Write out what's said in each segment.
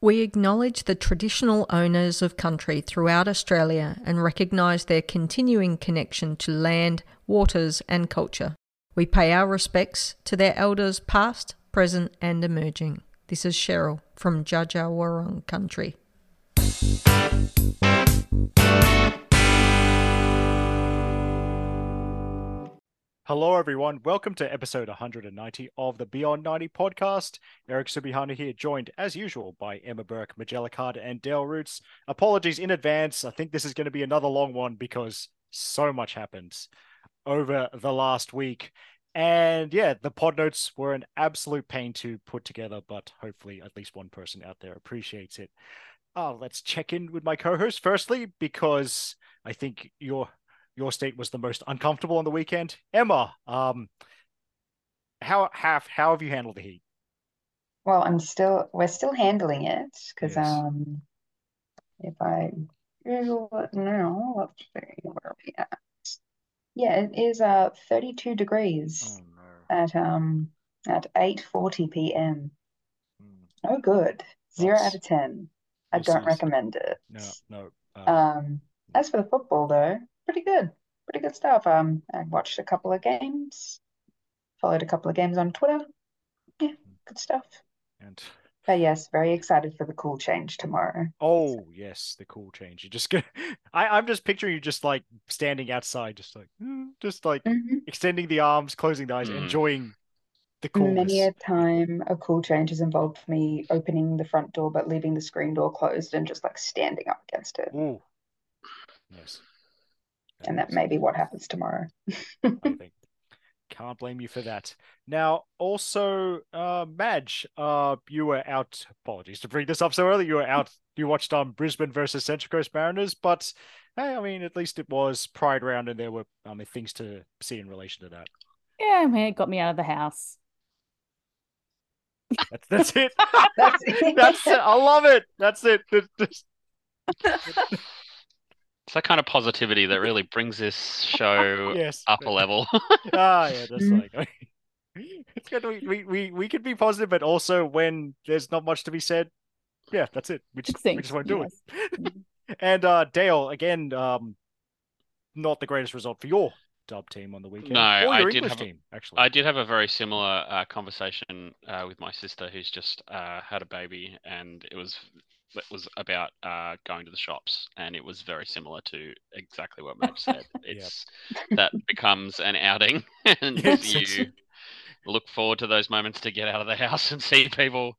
We acknowledge the traditional owners of country throughout Australia and recognise their continuing connection to land, waters and culture. We pay our respects to their elders past, present and emerging. This is Cheryl from Dja Dja Wurrung country. Hello everyone, welcome to episode 190 of the Beyond 90 podcast. Eric Subihana here, joined as usual by Emma Burke, Magella Carter and Dale Roots. Apologies in advance, I think this is going to be another long one because so much happened over the last week. And yeah, the pod notes were an absolute pain to put together, but hopefully at least one person out there appreciates it. Let's check in with my co-host firstly, because I think your state was the most uncomfortable on the weekend. Emma, how have you handled the heat? Well, we're still handling it because Yes. if I Google it now, let's see where are we at. Yeah, it is 32 degrees Oh no. at 8:40 p.m. Mm. No good. 0 out But of 10. I this don't is recommend it. no. As for the football though, pretty good. Pretty good stuff. I watched a couple of games, followed a couple of games on Twitter. Yeah, good stuff. And But yes, very excited for the cool change tomorrow. oh yes, the cool change. You just get I'm just picturing you just like standing outside, just like Mhm. extending the arms, closing the eyes, Mm. enjoying the Many coolness. a time, a cool change has involved me opening the front door but leaving the screen door closed and just like standing up against it. Ooh, yes. And that may be what happens tomorrow. I think. Can't blame you for that. Now, also, Madge, you were out. Apologies to bring this up so early. You were out. You watched Brisbane versus Central Coast Mariners, but hey, I mean, at least it was Pride Round, and there were things to see in relation to that. Yeah, man, it got me out of the house. That's it. That's it. That's it. I love it. That's it. It's that kind of positivity that really brings this show Yes. up a level. Yeah, just Mm. like it's good. We could be positive, but also when there's not much to be said, yeah, that's it. We just Succinct, want to do yes. it. And Dale, again, not the greatest result for your dub team on the No, weekend, or your English team, actually. I did have a very similar conversation with my sister, who's just had a baby, and it was about going to the shops, and it was very similar to exactly what Madge said. Yep. It's that becomes an outing, and Yes, you look forward to those moments to get out of the house and see people.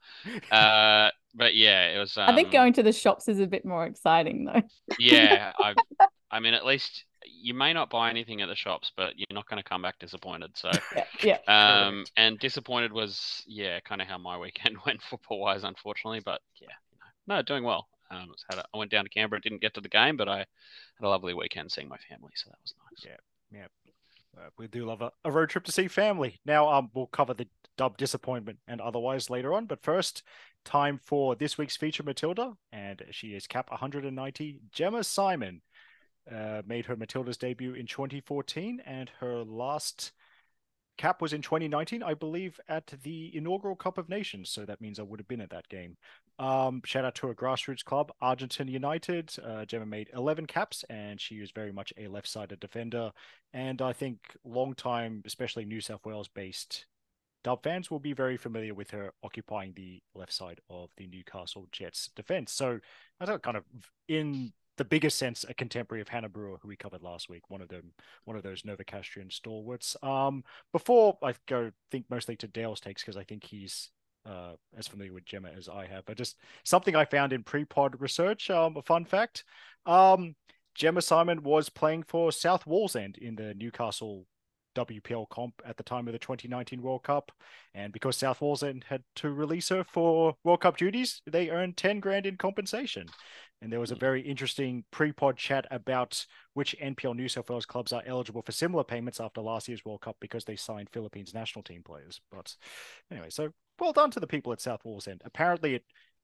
But yeah, it was. I think going to the shops is a bit more exciting though. Yeah, I mean, at least you may not buy anything at the shops, but you're not going to come back disappointed. So, Yeah. Correct. and disappointed was, yeah, kind of how my weekend went football wise, unfortunately. But yeah, no, doing well. I went down to Canberra, didn't get to the game, but I had a lovely weekend seeing my family, so that was nice. Yeah. We do love a road trip to see family. Now, we'll cover the dub disappointment and otherwise later on. But first, time for this week's feature, Matilda, and she is cap 190. Gemma Simon made her Matilda's debut in 2014, and her last cap was in 2019, I believe, at the inaugural Cup of Nations. So that means I would have been at that game. Shout out to her grassroots club, Argentina United. Gemma made 11 caps, and she is very much a left-sided defender. And I think long time, especially New South Wales-based Dub fans will be very familiar with her occupying the left side of the Newcastle Jets defense. So I thought kind of in the biggest sense, a contemporary of Hannah Brewer, who we covered last week, one of those Novocastrian stalwarts. Before I go, think mostly to Dale's takes, because I think he's as familiar with Gemma as I have, but just something I found in pre-pod research, a fun fact. Gemma Simon was playing for South Wallsend in the Newcastle WPL comp at the time of the 2019 World Cup. And because South Wallsend had to release her for World Cup duties, they earned 10 grand in compensation. And there was a very interesting pre-pod chat about which NPL New South Wales clubs are eligible for similar payments after last year's World Cup because they signed Philippines national team players. But anyway, so well done to the people at South Wallsend. Apparently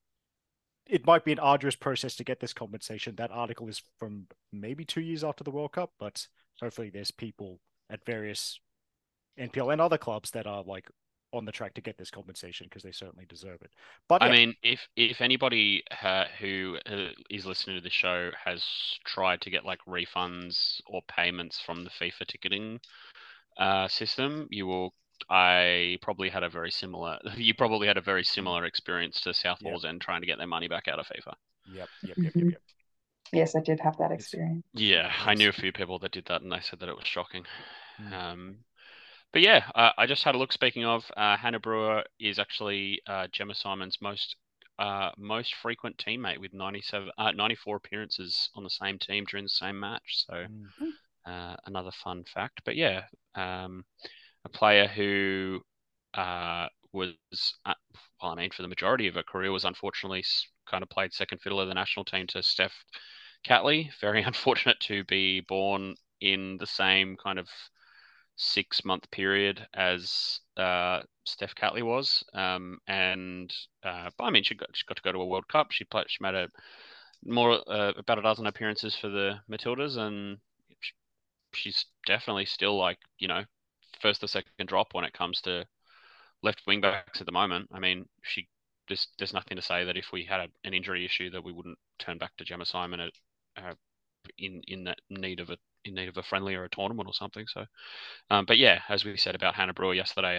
it might be an arduous process to get this compensation. That article is from maybe 2 years after the World Cup, but hopefully there's people at various NPL and other clubs that are like on the track to get this compensation because they certainly deserve it. But I yeah, mean, if anybody who is listening to the show has tried to get like refunds or payments from the FIFA ticketing system, I probably had a very similar. You probably had a very similar experience to South Yep. Wallsend trying to get their money back out of FIFA. Yep. Yes, I did have that It's- experience. Yeah, I knew a Yes. few people that did that, and they said that it was shocking. Mm. But yeah, I just had a look. Speaking of, Hannah Brewer is actually Gemma Simon's most frequent teammate with 94 appearances on the same team during the same match. So another fun fact. But yeah, a player who was, well, I mean, for the majority of her career was unfortunately kind of played second fiddle of the national team to Steph Catley. Very unfortunate to be born in the same kind of 6-month period as Steph Catley was. But I mean, she got to go to a World Cup. She made about a dozen appearances for the Matildas, and she's definitely still like, first or second drop when it comes to left wing backs at the moment. I mean, there's nothing to say that if we had an injury issue that we wouldn't turn back to Gemma Simon in need of a friendly or a tournament or something. So, but yeah, as we said about Hannah Brewer yesterday,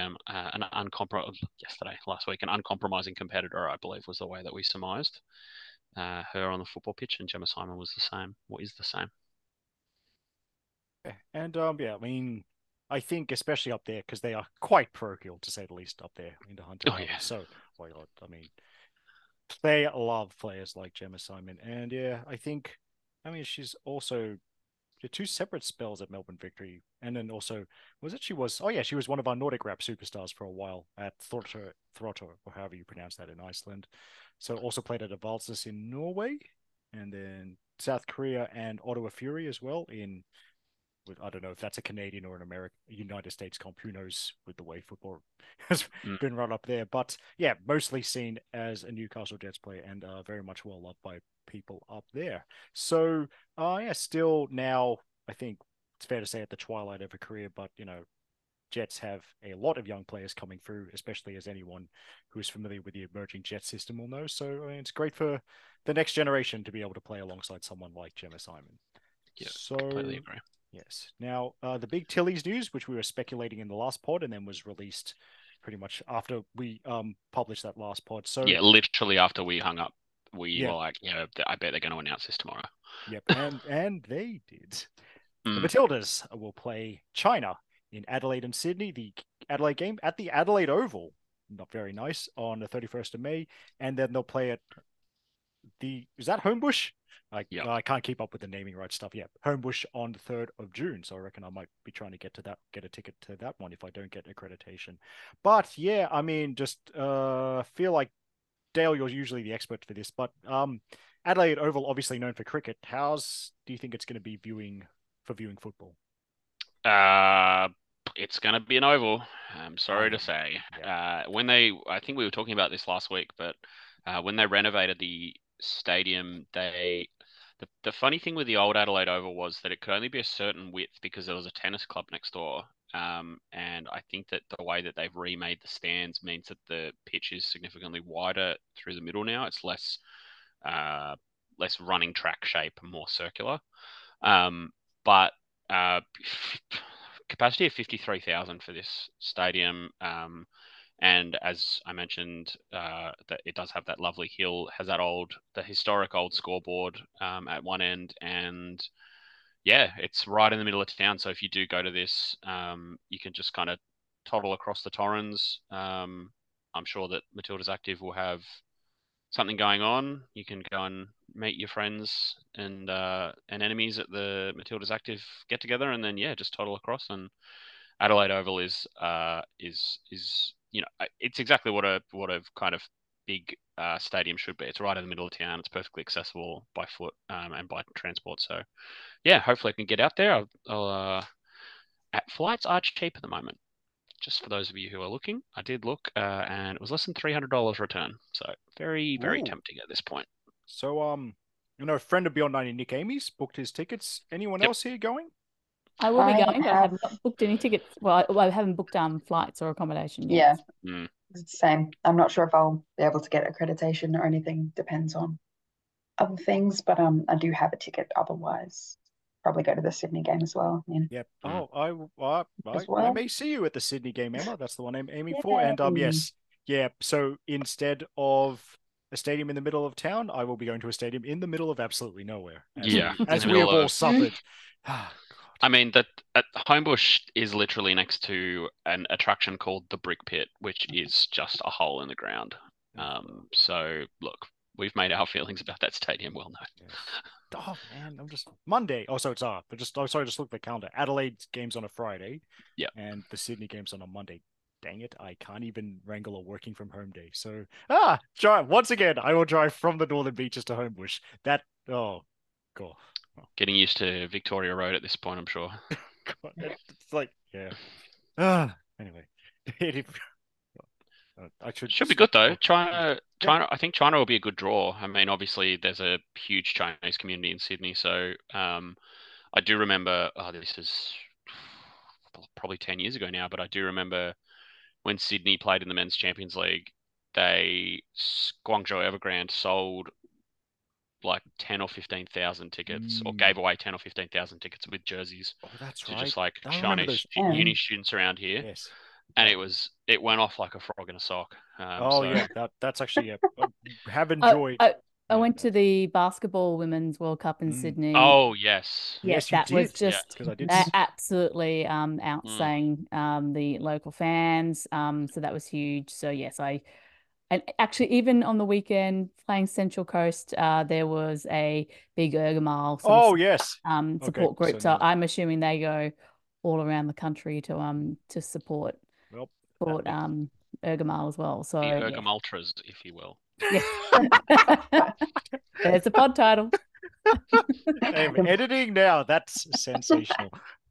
last week, an uncompromising competitor, I believe, was the way that we surmised her on the football pitch, and Gemma Simon was the same. What is the same? And yeah, I mean, I think especially up there because they are quite parochial to say the least up there in the Hunter Valley. Yeah. So, oh my God, I mean, they love players like Gemma Simon, and yeah, I mean, she's also two separate spells at Melbourne Victory, and then also she was one of our Nordic rap superstars for a while at Throtter, or however you pronounce that in Iceland. So also played at Avalsis in Norway, and then South Korea and Ottawa Fury as well I don't know if that's a Canadian or an United States comp. Who knows with the way football has been run up there. But yeah, mostly seen as a Newcastle Jets player and very much well loved by people up there. So yeah, still now I think it's fair to say at the twilight of a career, but Jets have a lot of young players coming through, especially as anyone who is familiar with the emerging Jet system will know. So I mean, it's great for the next generation to be able to play alongside someone like Gemma Simon. Yeah, so completely agree. Yes. Now, the big Tilly's news, which we were speculating in the last pod and then was released pretty much after we published that last pod. So yeah, literally after we hung up, we were like, I bet they're going to announce this tomorrow. Yep, and they did. The Matildas will play China in Adelaide and Sydney, the Adelaide game at the Adelaide Oval. Not very nice, on the 31st of May. And then they'll play at is that Homebush? I can't keep up with the naming right stuff yet. Homebush on the 3rd of June. So I reckon I might be trying to get a ticket to that one if I don't get accreditation. But yeah, I mean, just feel like Dale, you're usually the expert for this, but Adelaide Oval, obviously known for cricket. Do you think it's going to be viewing football? It's going to be an oval. I'm sorry to say. Yeah. I think we were talking about this last week, but when they renovated the stadium, the funny thing with the old Adelaide Oval was that it could only be a certain width because there was a tennis club next door. And I think that the way that they've remade the stands means that the pitch is significantly wider through the middle now. It's less running track shape and more circular. But capacity of 53,000 for this stadium. And as I mentioned, that it does have that lovely hill, has the historic old scoreboard at one end, and yeah, it's right in the middle of town. So if you do go to this, you can just kind of toddle across the Torrens. I'm sure that Matilda's Active will have something going on. You can go and meet your friends and enemies at the Matilda's Active get together, and then yeah, just toddle across. And Adelaide Oval is it's exactly what a kind of big stadium should be. It's right in the middle of town. It's perfectly accessible by foot and by transport. So yeah, hopefully I can get out there. Flights are cheap at the moment. Just for those of you who are looking, I did look, and it was less than $300 return. So very, very tempting at this point. So a friend of Beyond 90, Nick Amy's, booked his tickets. Anyone else here going? I will be I going, but I have, have not booked any tickets. Well, I haven't booked flights or accommodation yeah, yet. Mm. it's the same. I'm not sure if I'll be able to get accreditation or anything. Depends on other things, but I do have a ticket otherwise. Probably go to the Sydney game as well. Yeah, Yep. Mm. as I well. may see you at the Sydney game, Emma. That's the one I'm aiming for. Yay. And yes, yeah. So instead of a stadium in the middle of town, I will be going to a stadium in the middle of absolutely nowhere. Yeah, in As the we have middle all of. suffered. Ah, I mean that Homebush is literally next to an attraction called the Brick Pit, which is just a hole in the ground. So look, we've made our feelings about that stadium well known. Yes. Oh man, I'm just Monday. Oh, so it's but just sorry, just look at the calendar. Adelaide's game's on a Friday, Yeah. and the Sydney game's on a Monday. Dang it, I can't even wrangle a working from home day. So drive once again. I will drive from the Northern Beaches to Homebush. That cool. Getting used to Victoria Road at this point, I'm sure. God, it's like anyway, I Should be good though. look. China, Yeah. China. I think China will be a good draw. I mean, obviously there's a huge Chinese community in Sydney, so I do remember. Oh, this is probably 10 years ago now, but I do remember when Sydney played in the Men's Champions League. Guangzhou Evergrande sold like 10 or 15,000 tickets, or gave away 10 or 15,000 tickets with jerseys Oh, that's to right. just like I remember Chinese those. uni students around here. Yes. And it went off like a frog in a sock. Yeah, that's actually have enjoyed. I went to the basketball women's World Cup in Sydney. Oh yes, Yes, you that was did. just because I did. absolutely outstaying the local fans. So that was huge. So yes, and actually even on the weekend playing Central Coast, there was a big Ergomal Yes. support group. So So I'm assuming they go all around the country to support Ergomal as well. So the Ergom Ultras, if you will. yes. There's the pod title. I'm editing now. That's sensational.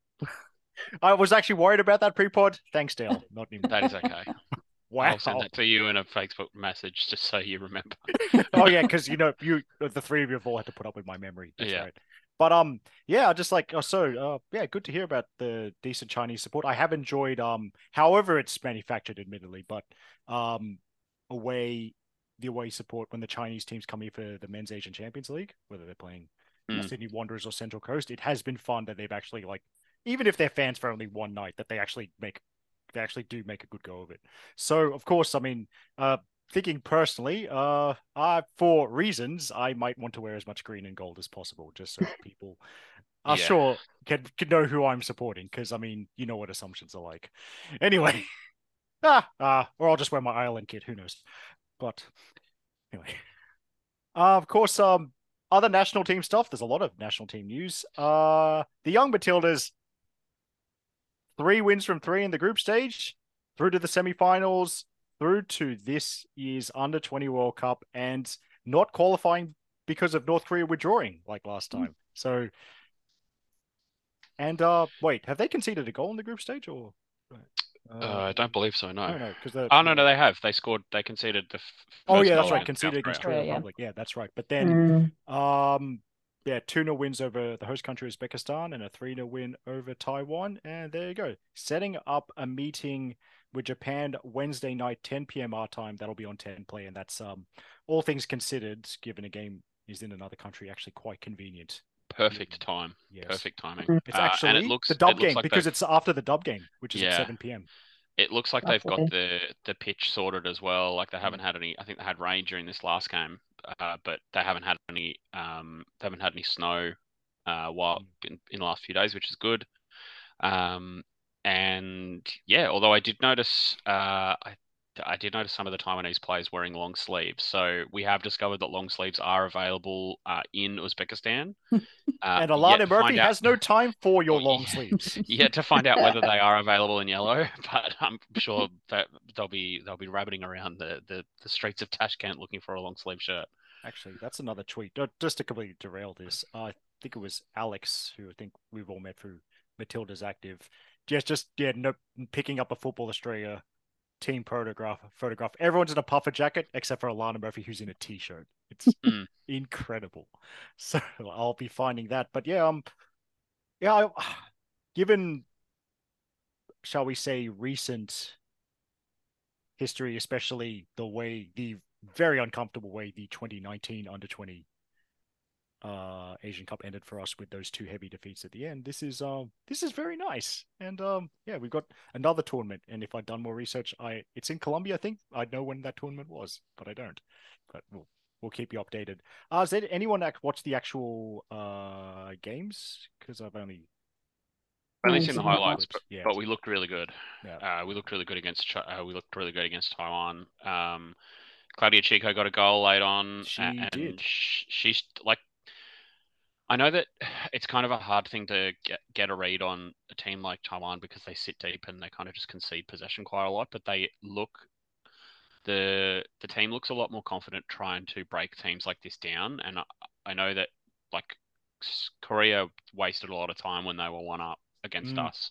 I was actually worried about that pre-pod. Thanks, Dale. Not even. That is okay. Wow. I'll send that to you in a Facebook message just so you remember. Oh yeah, because the three of you have all had to put up with my memory. That's right. But just like good to hear about the decent Chinese support. I have enjoyed however it's manufactured, admittedly, but the away support when the Chinese teams come here for the Men's Asian Champions League, whether they're playing Sydney Wanderers or Central Coast, it has been fun that they've actually, like, even if they're fans for only one night, that they actually do make a good go of it. So of course, I mean, thinking personally, for reasons, I might want to wear as much green and gold as possible, just so people are sure can know who I'm supporting. Because I mean, you know what assumptions are like. Anyway, or I'll just wear my Ireland kit. Who knows? But anyway, of course, other national team stuff. There's a lot of national team news. The young Matildas, 3 wins from 3 in the group stage, through to the semi-finals, through to this year's Under-20 World Cup, and not qualifying because of North Korea withdrawing like last time. So, and wait, have they conceded a goal in the group stage or? I don't believe so. No. No, because no, they have. They scored. They conceded the. That's right. Conceded against Korea Republic. Yeah, that's right. But then, 2-0 wins over the host country Uzbekistan and a 3-0 win over Taiwan. And there you go. Setting up a meeting with Japan Wednesday night, 10 p.m. our time. That'll be on 10 Play. And that's, all things considered, given a game is in another country, actually quite convenient. Perfect time. Yes. Perfect timing. It's actually and it looks, the dub game like because it's after the dub game, which is at 7 p.m. It looks like they've got the pitch sorted as well. Like they haven't had any. I think they had rain during this last game, but they haven't had any. They haven't had any snow while in the last few days, which is good. And yeah, although I did notice, I did notice some of the Taiwanese players wearing long sleeves. So we have discovered that long sleeves are available in Uzbekistan. And Alana Murphy has no time for your long sleeves. Yet to find out whether they are available in yellow, but I'm sure that they'll be rabbiting around the streets of Tashkent looking for a long sleeve shirt. Actually, that's another tweet. Just to completely derail this, I think it was Alex, who I think we've all met through Matilda's Active, picking up a Football Australia team photograph. Everyone's in a puffer jacket except for Alana Murphy, who's in a t-shirt. It's incredible. So I'll be finding that. But given, shall we say, recent history, especially the very uncomfortable way the 2019 under 20 Asian Cup ended for us with those two heavy defeats at the end. This is very nice. And yeah, we've got another tournament. And if I'd done more research, it's in Colombia, I think. I'd know when that tournament was, but I don't. But we'll keep you updated. Is there anyone that watched the actual games? Because I've only seen the highlights, yeah. but we looked really good. Yeah. We looked really good against Taiwan. Claudia Chico got a goal late on, She did. She's like, I know that it's kind of a hard thing to get a read on a team like Taiwan because they sit deep and they kind of just concede possession quite a lot, but the team looks a lot more confident trying to break teams like this down. And I know that like Korea wasted a lot of time when they were one up against us,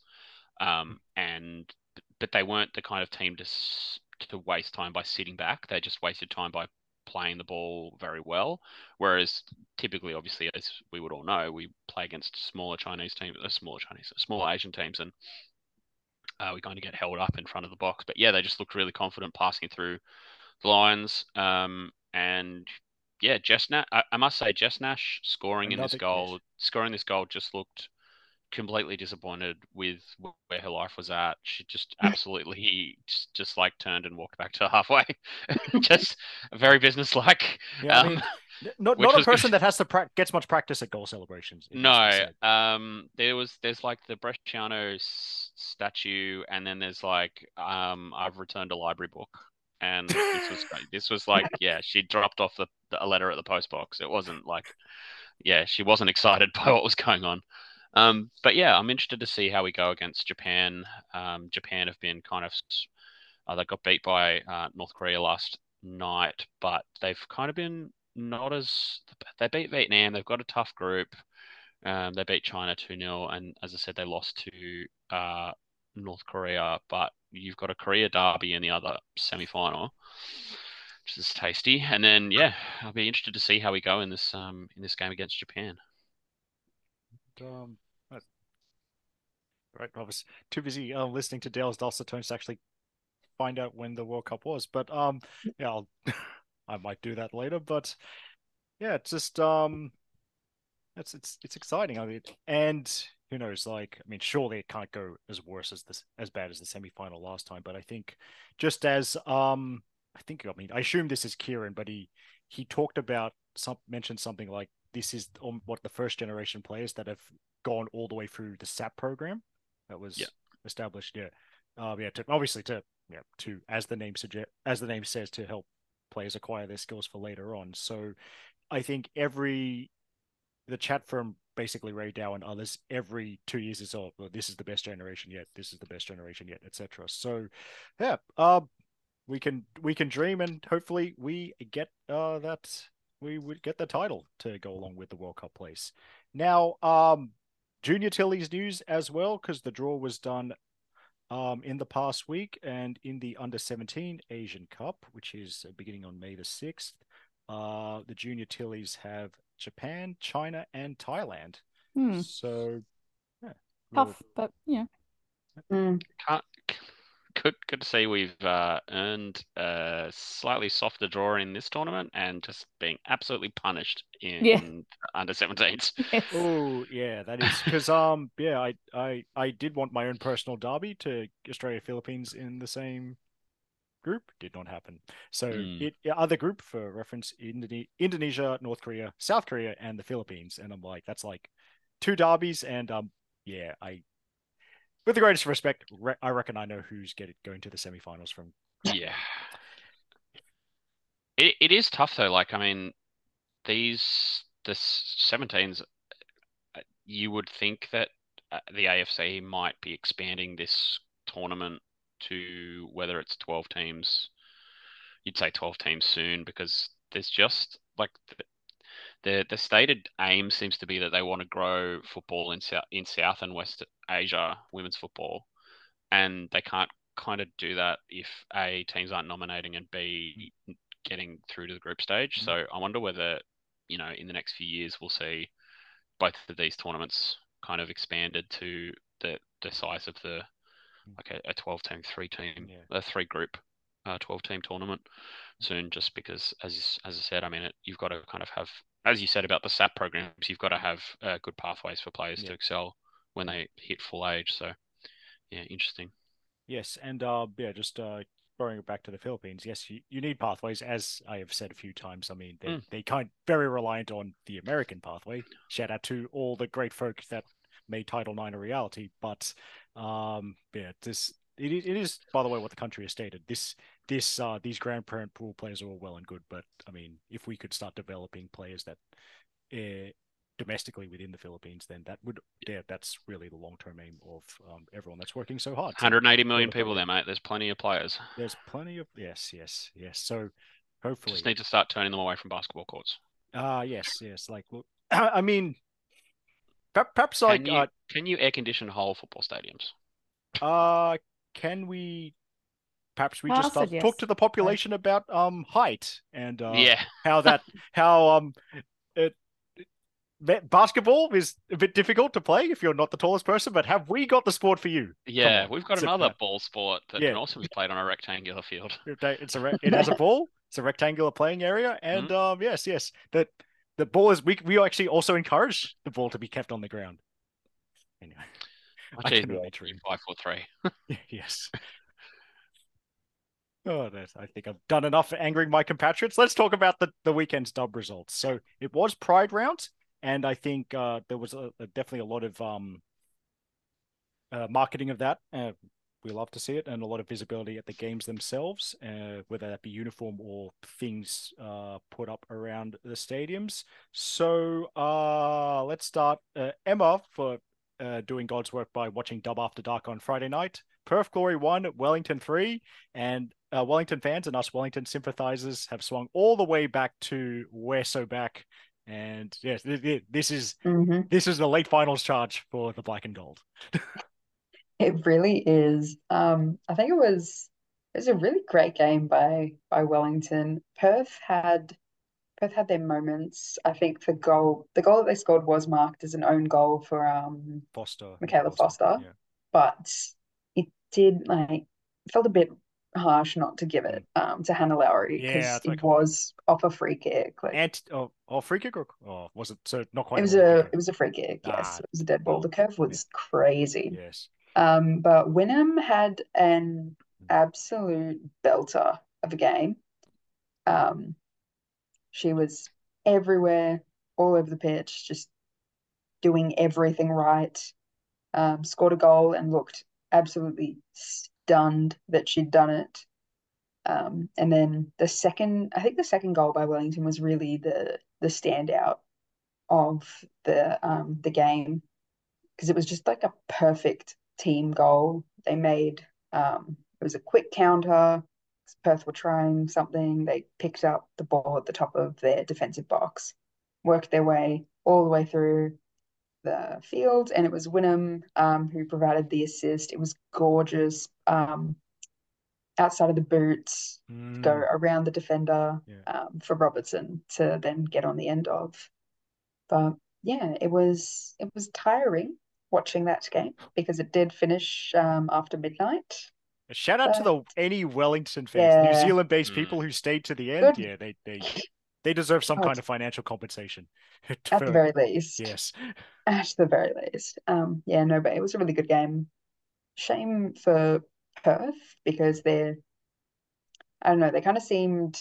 but they weren't the kind of team to waste time by sitting back. They just wasted time by playing the ball very well. Whereas typically, obviously, as we would all know, we play against smaller Asian teams, and we kind of get held up in front of the box. But yeah, they just looked really confident passing through the lines. And yeah, I must say, Jess Nash scoring this goal just looked completely disappointed with where her life was at. She just absolutely just like turned and walked back to halfway. Just very businesslike. Yeah, I mean, not a person that has to gets much practice at goal celebrations. No, there's like the Bresciano statue, and then there's like I've returned a library book, and this was like, yeah, she dropped off a letter at the post box. It wasn't like, yeah, she wasn't excited by what was going on. But yeah, I'm interested to see how we go against Japan. Japan have been kind of they got beat by North Korea last night, but they've kind of been not as they beat Vietnam. They've got a tough group. They beat China 2-0, and as I said, they lost to North Korea. But you've got a Korea derby in the other semi-final, which is tasty. And then yeah, I'll be interested to see how we go in this game against Japan. Right, I was too busy listening to Dale's dulcet tones to actually find out when the World Cup was. But yeah, I might do that later. But yeah, it's just it's exciting. I mean, and who knows? Like, I mean, surely it can't go as bad as the semi-final last time. But I think just as I mean, I assume this is Kieran, but he talked about mentioned something like this is what the first generation players that have gone all the way through the SAP program that was established. Yeah, to as the name says, to help players acquire their skills for later on. So I think the chat from basically Ray Dow and others every 2 years is well, this is the best generation yet, this is the best generation yet, etc. So yeah, we can dream, and hopefully we get we would get the title to go along with the World Cup place. Now Junior Tilly's news as well, because the draw was done in the past week, and in the under-17 Asian Cup, which is beginning on May the 6th, the Junior Tillies have Japan, China, and Thailand. So yeah, tough, but yeah. Good to see we've earned a slightly softer draw in this tournament and just being absolutely punished in under 17s. Yes. Oh yeah, that is because yeah, I did want my own personal derby to Australia Philippines in the same group. Did not happen. So other group for reference: Indonesia, North Korea, South Korea, and the Philippines. And I'm like, that's like 2 derbies, and yeah, with the greatest respect, I reckon I know who's going to the semifinals from. Yeah. It is tough though. Like, I mean, the 17s, you would think that the AFC might be expanding this tournament to whether it's 12 teams. You'd say 12 teams soon, because there's just like the stated aim seems to be that they want to grow football in South and West Asia, women's football, and they can't kind of do that if A, teams aren't nominating, and B, getting through to the group stage. So I wonder whether, in the next few years we'll see both of these tournaments kind of expanded to the size of the like a 12-team, Yeah. a 3-group 12-team tournament soon, just because as I said, I mean you've got to kind of have, as you said about the SAP programs, you've got to have good pathways for players to excel when they hit full age. So yeah, interesting. Yes, and just throwing it back to the Philippines. Yes, you need pathways, as I have said a few times. I mean, they kind very reliant on the American pathway. Shout out to all the great folk that made Title IX a reality. But it is, by the way, what the country has stated. These grandparent pool players are all well and good, but I mean, if we could start developing players that domestically within the Philippines, then that's really the long-term aim of everyone that's working so hard. 180 million people there, mate. There's plenty of players. There's plenty of yes. So hopefully, just need to start turning them away from basketball courts. Yes. Like, look, I mean, perhaps like can you air condition whole football stadiums? Can we? Perhaps we just talk to the population about height and basketball is a bit difficult to play if you're not the tallest person, but have we got the sport for you? Yeah, we've got another ball sport that can also be played on a rectangular field. It has a ball. It's a rectangular playing area, and yes, that the ball is. We actually also encourage the ball to be kept on the ground. Anyway, I can only 5'3". Yes. Oh, I think I've done enough for angering my compatriots. Let's talk about the weekend's dub results. So it was Pride round, and I think there was definitely a lot of marketing of that. We love to see it, and a lot of visibility at the games themselves, whether that be uniform or things put up around the stadiums. So let's start. Emma for doing God's work by watching Dub After Dark on Friday night. Perth Glory 1, Wellington 3, and Wellington fans and us Wellington sympathizers have swung all the way back to We're So Back. And yes, this is the late finals charge for the Black and Gold. It really is. I think it was a really great game by Wellington. Perth had their moments. I think the goal that they scored was marked as an own goal for Foster, Michaela Foster. Yeah. But it felt a bit harsh not to give it to Hannah Lowry because it was off a free kick. Free kick or was it? So not quite. It was a free kick. Yes, it was a dead ball. The curve was crazy. Yes. But Wynnum had an absolute belter of a game. She was everywhere, all over the pitch, just doing everything right. Scored a goal and looked absolutely stunned that she'd done it. And then the second goal by Wellington was really the standout of the game because it was just like a perfect team goal. They made it was a quick counter. Perth were trying something. They picked up the ball at the top of their defensive box, worked their way all the way through the field, and it was Wynnum who provided the assist. It was gorgeous. Outside of the boots, go around the defender for Robertson to then get on the end of. But yeah, it was tiring watching that game because it did finish after midnight. A shout out to any Wellington fans, New Zealand-based people who stayed to the end. Good. Yeah, they deserve some kind of financial compensation. At the very least. Yes. At the very least. But it was a really good game. Shame for Perth because I don't know, they kind of seemed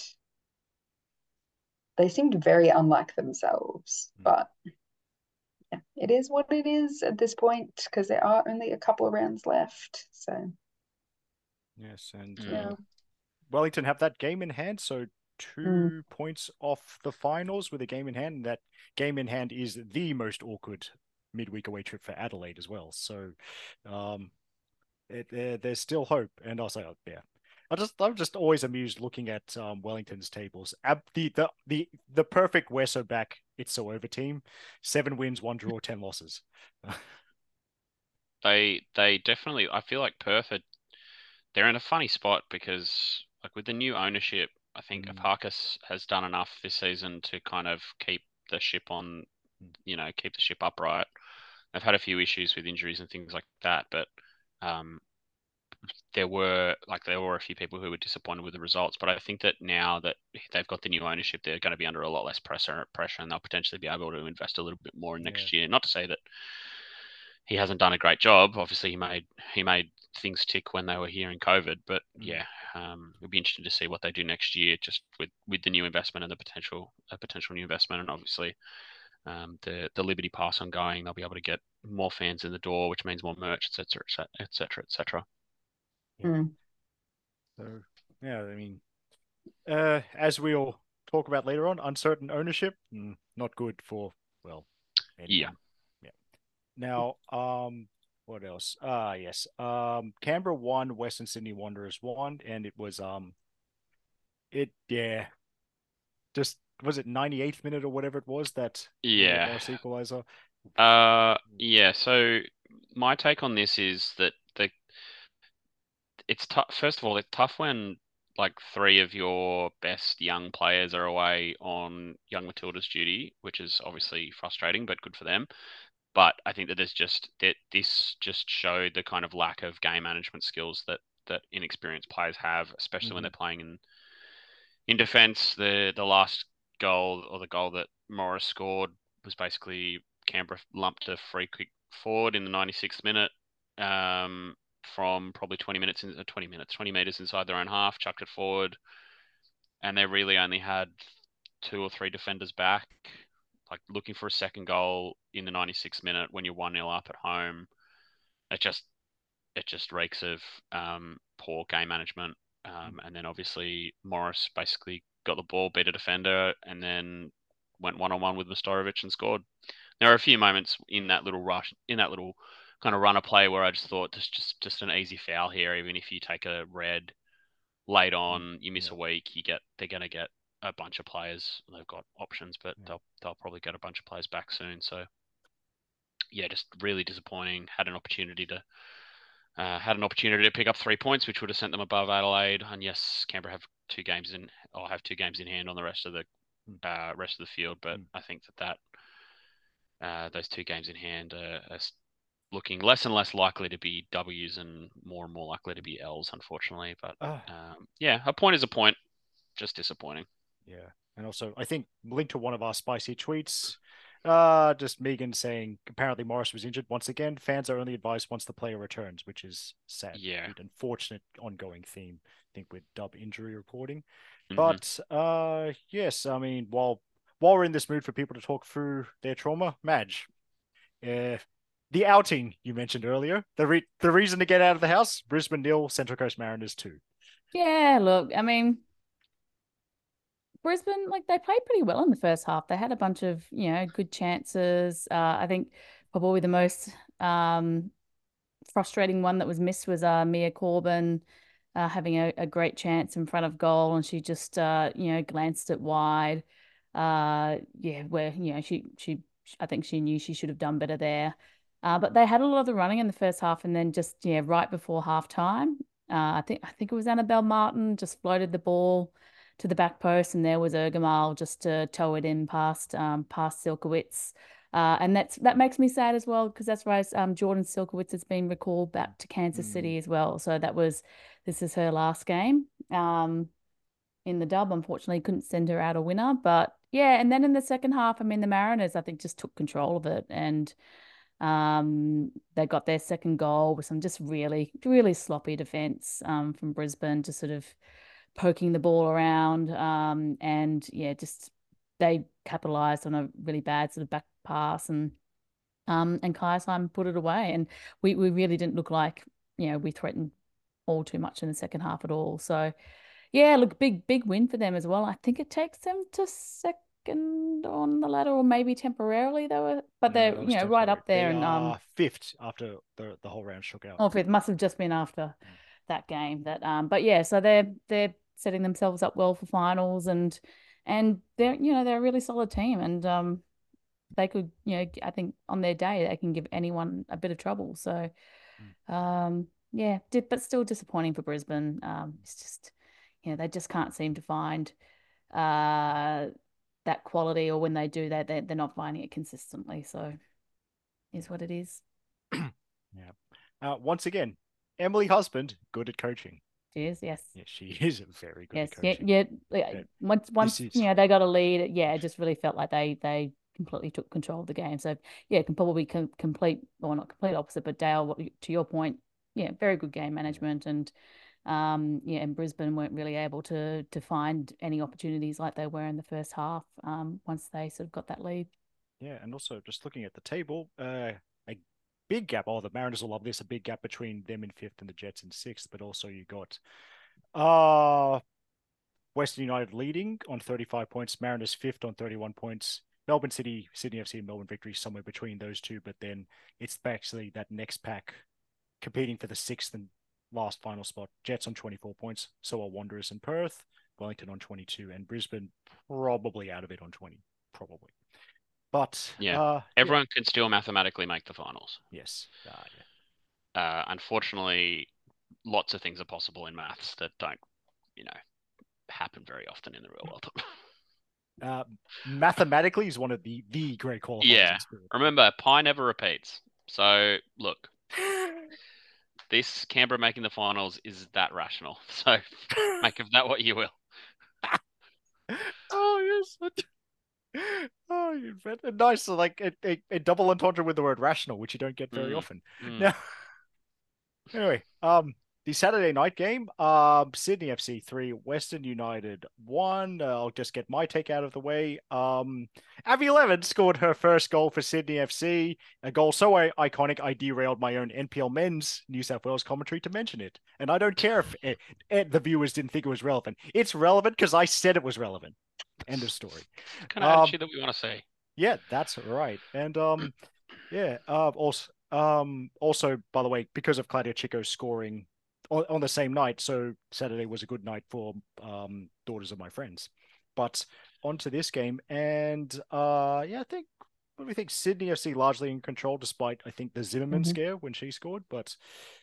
very unlike themselves, but yeah, it is what it is at this point because there are only a couple of rounds left. So yes, and Wellington have that game in hand, so 2 points off the finals with a game in hand. And that game in hand is the most awkward midweek away trip for Adelaide as well. So there's still hope. And also, I'm just always amused looking at Wellington's tables. The perfect We're So Back, It's So Over team: 7 wins, 1 draw, 10 losses. They definitely. I feel like Perth they're in a funny spot because like with the new ownership, I think Aparcus has done enough this season to kind of keep the ship on, keep the ship upright. They've had a few issues with injuries and things like that, but there were a few people who were disappointed with the results. But I think that now that they've got the new ownership, they're going to be under a lot less pressure, and they'll potentially be able to invest a little bit more in next year. Not to say that he hasn't done a great job. Obviously, he made things tick when they were here in COVID. But yeah, it'll be interesting to see what they do next year, just with the new investment and the potential new investment, and obviously the Liberty Pass ongoing. They'll be able to get more fans in the door, which means more merch, etc., etc., etc. So yeah, I mean, as we'll talk about later on, uncertain ownership, not good for anyone. Yeah. Now, what else? Yes. Canberra won, Western Sydney Wanderers won, and it was just was it 98th minute or whatever it was that Morris equalizer. Yeah. So my take on this is that it's tough. First of all, it's tough when like 3 of your best young players are away on Young Matilda's duty, which is obviously frustrating, but good for them. But I think that this just showed the kind of lack of game management skills that inexperienced players have, especially when they're playing in defence. The last goal, or the goal that Morris scored, was basically Canberra lumped a free kick forward in the 96th minute. From probably 20 meters inside their own half, chucked it forward, and they really only had 2 or 3 defenders back. Like, looking for a second goal in the 96th minute when you're 1-0 up at home, it just reeks of poor game management. And then obviously Morris basically got the ball, beat a defender, and then went 1-on-1 with Mostorovic and scored. There are a few moments in that little rush, in that little kind of run of play, where I just thought just an easy foul here. Even if you take a red late on, you miss a week, they're going to get a bunch of players. They've got options, but they'll probably get a bunch of players back soon. So yeah, just really disappointing. Had an opportunity to pick up 3 points, which would have sent them above Adelaide. And yes, Canberra have 2 games in hand on the rest of the field. But I think that those 2 games in hand are looking less and less likely to be W's and more likely to be L's, unfortunately. But a point is a point. Just disappointing. Yeah. And also, I think linked to one of our spicy tweets, just Megan saying apparently Morris was injured once again. Fans are only advised once the player returns, which is sad. Yeah. An unfortunate ongoing theme, I think, with Dub injury reporting. But yes, I mean, while we're in this mood for people to talk through their trauma, Madge, the outing you mentioned earlier, the reason to get out of the house, Brisbane 0, Central Coast Mariners 2. Yeah, look, I mean, Brisbane, like, they played pretty well in the first half. They had a bunch of, good chances. I think probably the most frustrating one that was missed was Mia Corbin having a great chance in front of goal, and she just glanced it wide. Where I think she knew she should have done better there. But they had a lot of the running in the first half, and then just right before halftime, I think it was Annabelle Martin just floated the ball to the back post, and there was Ergamal just to toe it in past Silkowitz. And that makes me sad as well, because that's right. Jordan Silkowitz has been recalled back to Kansas City as well. So this is her last game in the dub. Unfortunately, couldn't send her out a winner. But yeah, and then in the second half, I mean, the Mariners, I think, just took control of it, and they got their second goal with some just really, really sloppy defense from Brisbane, just sort of poking the ball around. And yeah, just they capitalized on a really bad sort of back pass, and Kaiasheim put it away. And we really didn't look like, we threatened all too much in the second half at all. So yeah, look, big win for them as well. I think it takes them to second on the ladder, or maybe temporarily they're right up there. They and fifth after the whole round shook out. Oh, fifth must have just been after that game. But yeah, so they're setting themselves up well for finals, and they're they're a really solid team, and they could, I think on their day they can give anyone a bit of trouble. So yeah, but still disappointing for Brisbane. It's just they just can't seem to find that quality, or when they do that, they're not finding it consistently. So is what it is. Once again, Emily Husband, good at coaching. She is, yes. Yeah, she is very good at Yes, coaching. yeah. Once is- they got a lead, it just really felt like they completely took control of the game. So yeah, can probably complete, or not complete opposite, but Dale, to your point, yeah, very good game management, and and Brisbane weren't really able to find any opportunities like they were in the first half. Once they sort of got that lead. Yeah, and also just looking at the table, a big gap. Oh, the Mariners will love this. A big gap between them in 5th and the Jets in 6th. But also you got Western United leading on 35 points, Mariners 5th on 31 points, Melbourne City, Sydney FC, and Melbourne Victory somewhere between those two. But then it's actually that next pack competing for the 6th and last final spot. Jets on 24 points, so are Wanderers and Perth, Wellington on 22, and Brisbane probably out of it on 20, probably. But everyone can still mathematically make the finals. Yes. Unfortunately, lots of things are possible in maths that don't, happen very often in the real world. Mathematically is one of the great qualifiers. Yeah. Remember, pi never repeats. So look, this Canberra making the finals is that rational. So make of that what you will. Oh yes. Oh, you nice, like a double entendre with the word rational, which you don't get very often. Now, anyway, the Saturday night game, Sydney FC 3, Western United 1. I'll just get my take out of the way. Avi Levin scored her first goal for Sydney FC, a goal so iconic I derailed my own NPL Men's New South Wales commentary to mention it. And I don't care if the viewers didn't think it was relevant. It's relevant because I said it was relevant. End of story. Kind of attitude that we want to see. Yeah, that's right. And also, by the way, because of Claudia Chico scoring on the same night, so Saturday was a good night for Daughters of My Friends. But on to this game, and I think, what do we think? Sydney FC largely in control, despite I think the Zimmerman scare when she scored. But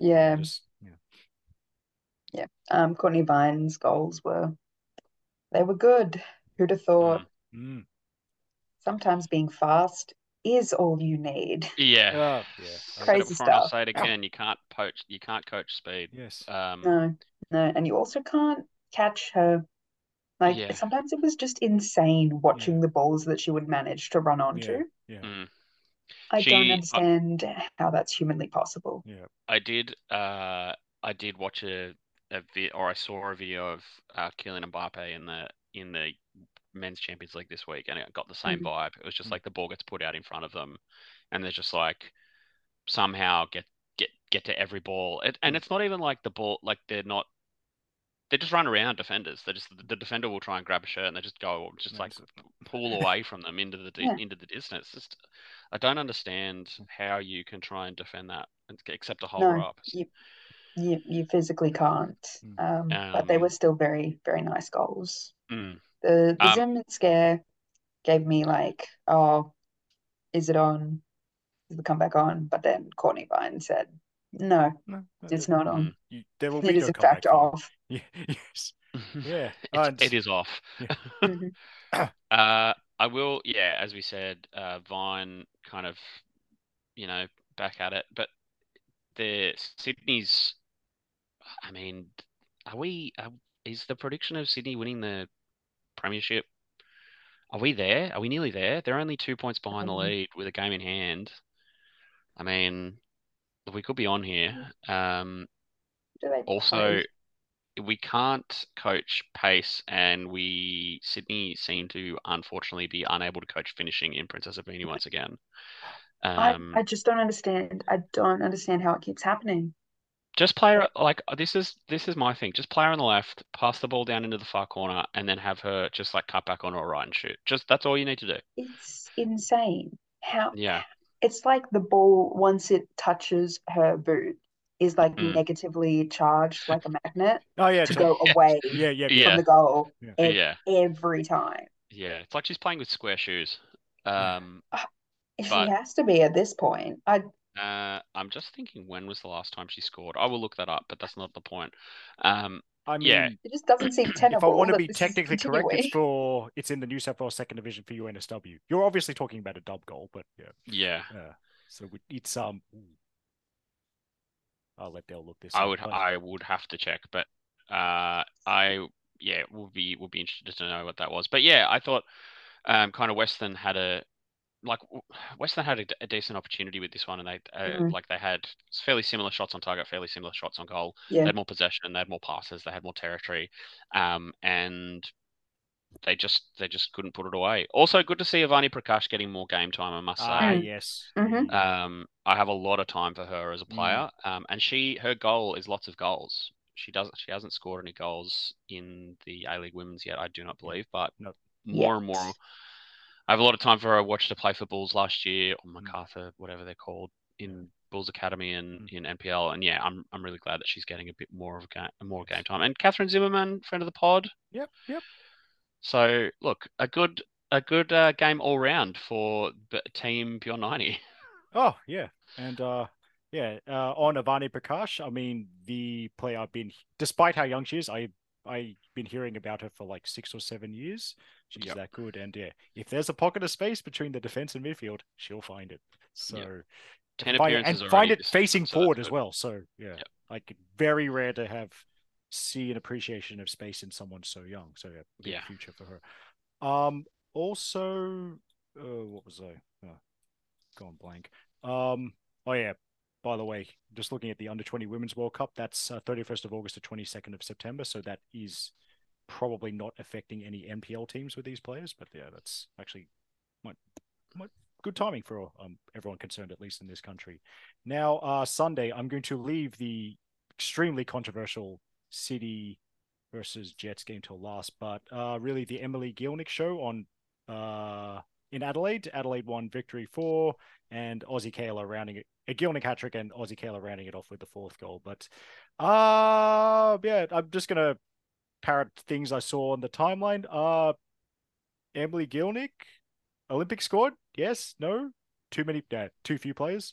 Courtney Vine's goals were good. Who'd have thought? Sometimes being fast is all you need. Yeah. Crazy stuff. I'll say it again. You can't coach speed. Yes. No. And you also can't catch her. Sometimes it was just insane watching the balls that she would manage to run onto. I don't understand how that's humanly possible. Yeah. I did watch I saw a video of Kylian Mbappe in the Men's Champions League this week, and it got the same vibe. It was just like the ball gets put out in front of them, and they're just like somehow get to every ball. And it's not even like the ball, like they just run around defenders. The defender will try and grab a shirt, and they just go pull away from them into the distance. Just, I don't understand how you can try and defend that except to hold her up. You physically can't. But they were still very, very nice goals. The Zimmerman scare gave me is it on? Is the comeback on? But then Courtney Vine said, no, it's not on. There will be it is no in fact off. Yes. Yeah. It is off. I will, as we said, Vine kind of, back at it. But the Sydney's, I mean, is the prediction of Sydney winning the premiership? Are we there? Are we nearly there? They're only 2 points behind the lead with a game in hand. I mean, we could be on here. Also, we can't coach pace, and Sydney seem to unfortunately be unable to coach finishing in Princess Abini once again. I just don't understand. I don't understand how it keeps happening. Just play her this is my thing. Just play her on the left, pass the ball down into the far corner, and then have her just cut back on her right and shoot. That's all you need to do. It's insane. How? Yeah. It's like the ball, once it touches her boot, is negatively charged like a magnet to go away from the goal every time. Yeah, it's like she's playing with square shoes. She has to be at this point. I'm just thinking, when was the last time she scored? I will look that up, but that's not the point. It just doesn't seem tenable. If I want to be technically correct, it's in the New South Wales Second Division for UNSW. You're obviously talking about a dub goal, but yeah. So it's I'll let Dale look this I up. would But I would have to check, but yeah, would be interested to know what that was. But yeah, I thought kind of like Western had a decent opportunity with this one, and they had fairly similar shots on target, fairly similar shots on goal. They Yeah. had more possession, they had more passes, they had more territory, and they just couldn't put it away. Also, good to see Avani Prakash getting more game time, I must say. yes. Mhm. I have a lot of time for her as a Mm. player, and her goal is lots of goals. She hasn't scored any goals in the A-League Women's yet, I do not believe, but No. more and Yet. more. I have a lot of time for her. I watched her play for Bulls last year, or MacArthur, whatever they're called, in Bulls Academy and in NPL. And yeah, I'm really glad that she's getting a bit more of game time. And Catherine Zimmerman, friend of the pod. Yep. So look, a good game all round for Team Pure 90. Oh yeah, and on Avani Prakash, I mean the player despite how young she is, I've been hearing about her for like 6 or 7 years. She's Yep. that good, and yeah, if there's a pocket of space between the defense and midfield, she'll find it. So 10 find it, appearances and already find it this facing season, so forward that's as good. well. So yeah, Yep. like very rare to see an appreciation of space in someone so young. So yeah, big Yeah. future for her. Also, what was I? Gone blank. Oh yeah. By the way, just looking at the Under-20 Women's World Cup, that's 31st of August to 22nd of September. So that is probably not affecting any NPL teams with these players. But yeah, that's actually might good timing for everyone concerned, at least in this country. Now, Sunday, I'm going to leave the extremely controversial City versus Jets game till last, but really the Emily Gielnik show on in Adelaide. Adelaide won victory 4, and Aussie Kayla rounding it. A Gielnik hat trick and Aussie Kayla rounding it off with the 4th goal. But yeah, I'm just gonna parrot things I saw on the timeline. Emily Gielnik, Olympic squad? Yes, no, too few players.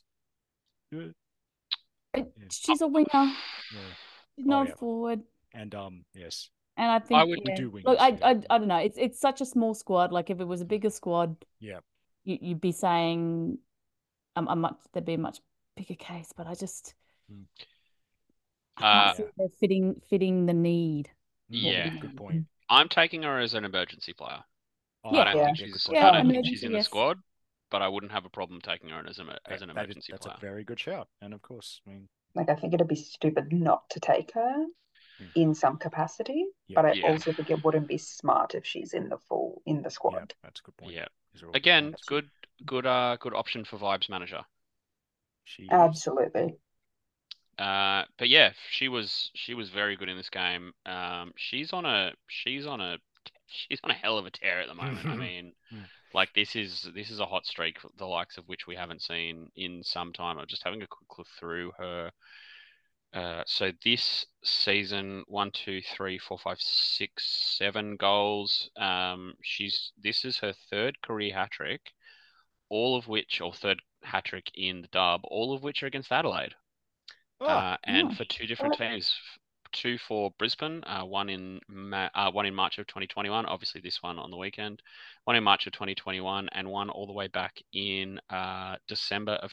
She's a winger. Yeah. She's not yeah. a forward. And yes. And I think would- We do look, wingers, yeah. I don't know. It's such a small squad. Like if it was a bigger squad, Yeah. you'd be saying there'd be a much bigger case. But I can't see her fitting the need. Yeah. Good point. I'm taking her as an emergency player. Oh, Yeah. I don't Yeah. think good she's point. I don't think emergency, she's in the yes. squad, but I wouldn't have a problem taking her as an emergency That's player. a very good shout. And of course, I mean, Like I think it'd be stupid not to take her in some capacity, Yeah. but I Yeah. also think it wouldn't be smart if she's in the yeah, squad. that's a good point. Yeah. These are all Again, points. good option for Vibes manager. She is. Absolutely. But yeah, she was very good in this game. She's on a hell of a tear at the moment. I mean, like this is a hot streak, the likes of which we haven't seen in some time. I'm just having a quick look through her. So this season, 1, 2, 3, 4, 5, 6, 7 goals. This is her third career hat trick, or third hat trick in the dub, all of which are against Adelaide. And for two different teams, 2 for Brisbane, one in March of 2021. Obviously, this one on the weekend. One in March of 2021, and one all the way back in December of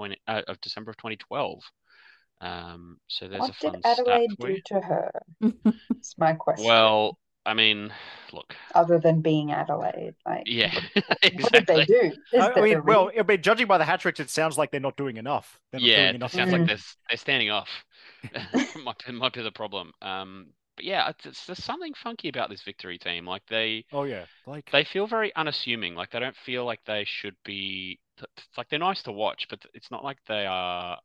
2012. So there's What a fun did Adelaide stat for do you. to her? It's my question. Well, I mean, look. Other than being Adelaide, like Yeah, what did they exactly. do? I mean, judging by the hat tricks, it sounds like they're not doing enough. They're not Yeah, doing it enough. sounds like they're standing off. might be the problem. But yeah, there's something funky about this victory team. Like they feel very unassuming. Like they don't feel like they should be. It's like they're nice to watch, but it's not like they are.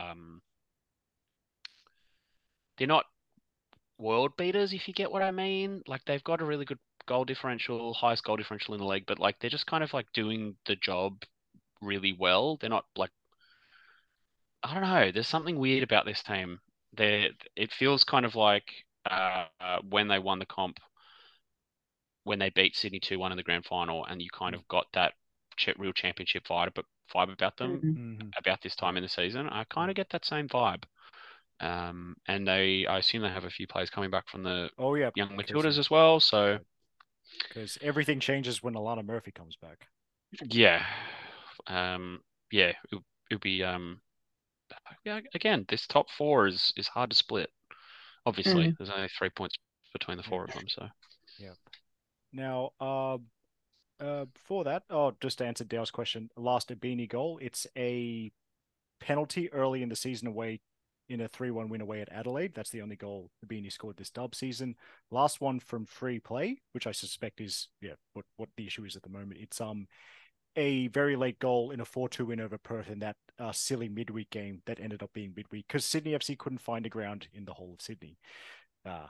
They're not world beaters, if you get what I mean. Like they've got a really good goal differential, highest goal differential in the league, but like they're just kind of like doing the job really well. They're not like, I don't know. There's something weird about this team. It feels kind of like when they won the comp, when they beat Sydney 2-1 in the grand final, and you kind of got that real championship vibe about them about this time in the season. I kind of get that same vibe. And I assume they have a few players coming back from the young Matildas as well. So because everything changes when Alana Murphy comes back. yeah, yeah, it'll be yeah, again, this top four is hard to split. Obviously, there's only 3 points between the four of them, so Yeah. Now, before that, just to answer Dale's question, last Beanie goal, it's a penalty early in the season away in a 3-1 win away at Adelaide. That's the only goal the Beanie scored this dub season. Last one from free play, which I suspect is what the issue is at the moment. It's a very late goal in a 4-2 win over Perth in that silly midweek game that ended up being midweek because Sydney FC couldn't find a ground in the whole of Sydney. Yeah.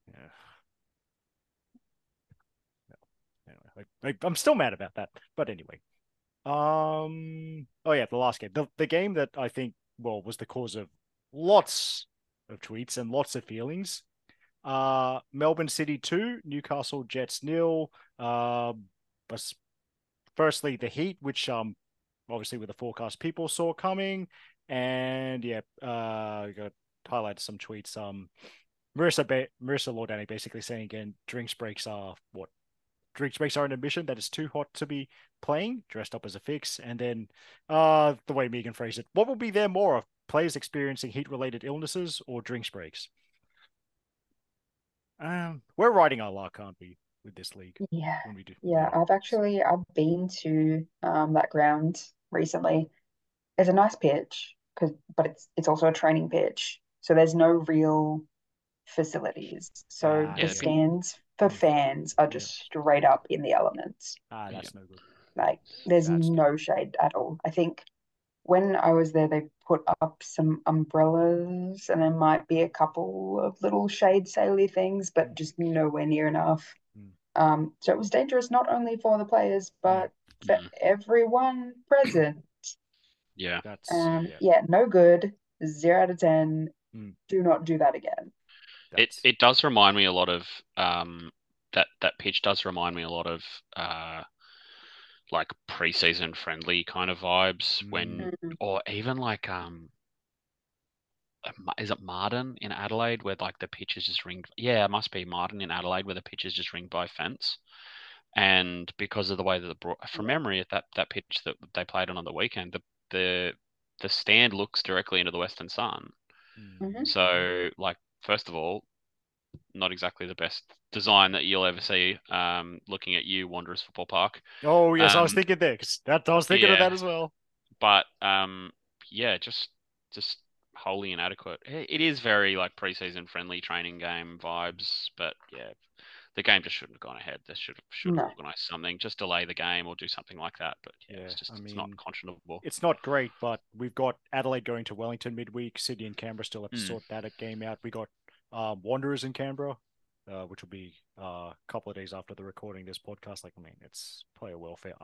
Anyway, I'm still mad about that. But anyway. Oh yeah, the last game. The game that I think, was the cause of lots of tweets and lots of feelings. Melbourne City 2, Newcastle Jets 0. But firstly, the heat, which obviously with the forecast people saw coming. And yeah, got highlighted some tweets. Marissa Lordani basically saying again, drinks breaks are an admission that it's too hot to be playing, dressed up as a fix. And then the way Megan phrased it, what will be there more of? Players experiencing heat-related illnesses or drinks breaks? We're riding our luck, aren't we, with this league? Yeah. When we do. Yeah, I've been to that ground recently. It's a nice pitch, but it's also a training pitch. So there's no real facilities. So the stands for fans are just straight up in the elements. That's no good. Like there's no shade at all. I think when I was there, they put up some umbrellas and there might be a couple of little shade saily things, but just nowhere near enough. So it was dangerous not only for the players, but for everyone present. Yeah. No good. 0 out of 10. Do not do that again. It does remind me a lot of that pitch does remind me a lot of like preseason friendly kind of vibes or even like is it Martin in Adelaide where like the pitch is just ringed? Yeah, it must be Martin in Adelaide where the pitch is just ringed by fence. And because of the way that from memory at that pitch that they played on the weekend, the stand looks directly into the Western Sun. So like first of all, not exactly the best design that you'll ever see. Looking at you, Wanderers Football Park. Oh yes, I was thinking there because I was thinking of that as well. But yeah, just wholly inadequate. It is very like preseason friendly training game vibes, but yeah, the game just shouldn't have gone ahead. They should have organised something, just delay the game or do something like that. But yeah, it's not conscionable. It's not great, but we've got Adelaide going to Wellington midweek. Sydney and Canberra still have to sort that game out. We got Wanderers in Canberra, which will be a couple of days after the recording this podcast. It's player welfare.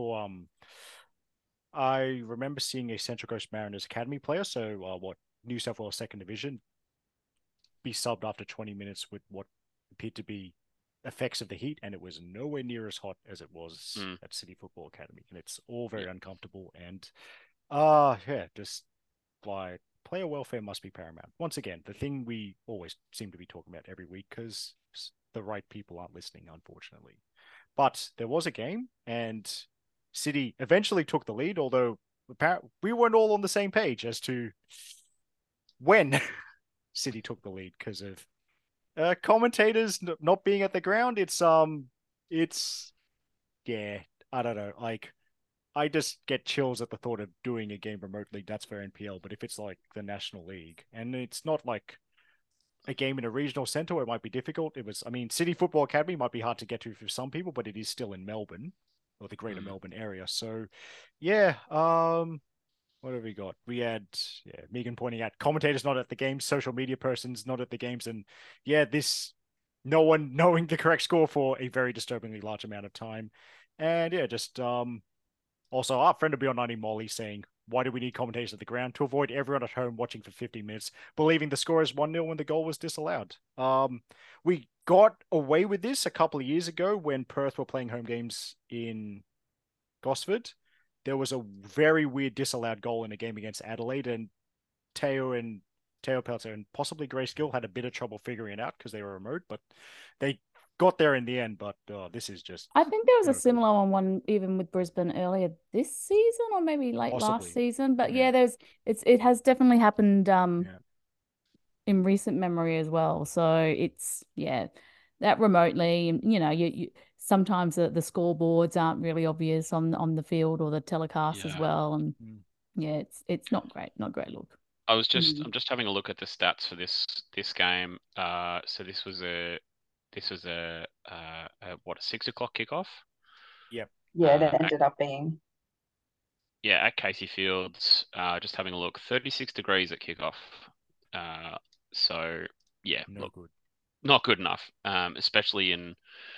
I remember seeing a Central Coast Mariners Academy player, so New South Wales Second Division, be subbed after 20 minutes with what appeared to be effects of the heat, and it was nowhere near as hot as it was at City Football Academy, and it's all very uncomfortable. And just like player welfare must be paramount. Once again, the thing we always seem to be talking about every week because the right people aren't listening, unfortunately. But there was a game, and City eventually took the lead, although we weren't all on the same page as to when City took the lead because of commentators not being at the ground. Yeah, I don't know. Like, I just get chills at the thought of doing a game remotely. That's for NPL, but if it's like the National League, and it's not like a game in a regional centre where it might be difficult. City Football Academy might be hard to get to for some people, but it is still in Melbourne or the greater Melbourne area. So, yeah, what have we got? We had Megan pointing out commentators not at the games, social media persons not at the games, and no one knowing the correct score for a very disturbingly large amount of time. And yeah, just also our friend of Beyond 90 Molly saying, why do we need commentators at the ground? To avoid everyone at home watching for 15 minutes, believing the score is 1-0 when the goal was disallowed. We got away with this a couple of years ago when Perth were playing home games in Gosford. There was a very weird disallowed goal in a game against Adelaide, and Teo Pelter and possibly Grace Gill had a bit of trouble figuring it out because they were remote, but they got there in the end, but this is just I think there was no a good. similar one even with Brisbane earlier this season, or maybe late Possibly. last season. But Yeah. it has definitely happened Yeah. in recent memory as well. So it's that remotely, you sometimes the scoreboards aren't really obvious on the field or the telecast as Yeah. well, and Mm. it's not great look. I'm just having a look at the stats for this game. So this was a what, a 6 o'clock kickoff? Yep. Yeah, that At, ended up being. yeah, at Casey Fields. Just having a look, 36 degrees at kickoff. So yeah, No look, good. not good enough. Especially in,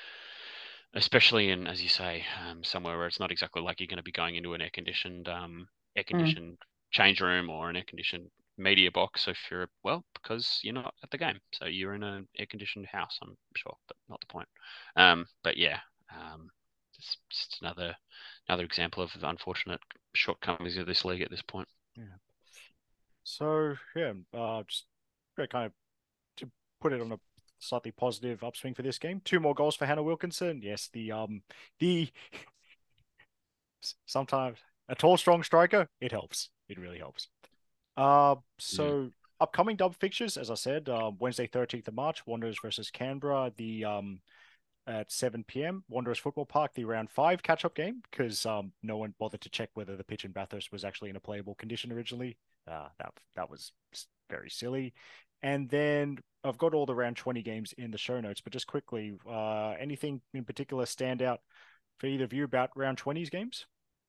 as you say, somewhere where it's not exactly like you're going to be going into an air conditioned change room or an air conditioned media box if you're, well, because you're not at the game, so you're in an air conditioned house, I'm sure, but not the point. But yeah, just another example of the unfortunate shortcomings of this league at this point. Yeah. So yeah, just kind of to put it on a slightly positive upswing for this game. 2 more goals for Hannah Wilkinson. Yes, the sometimes a tall, strong striker, it helps. It really helps. So upcoming dub fixtures, as I said, Wednesday, 13th of March, Wanderers versus Canberra. At 7 p.m. Wanderers Football Park, the round 5 catch-up game, because no one bothered to check whether the pitch in Bathurst was actually in a playable condition originally. That was very silly. And then I've got all the round 20 games in the show notes, but just quickly, anything in particular stand out for either of you about round 20's games?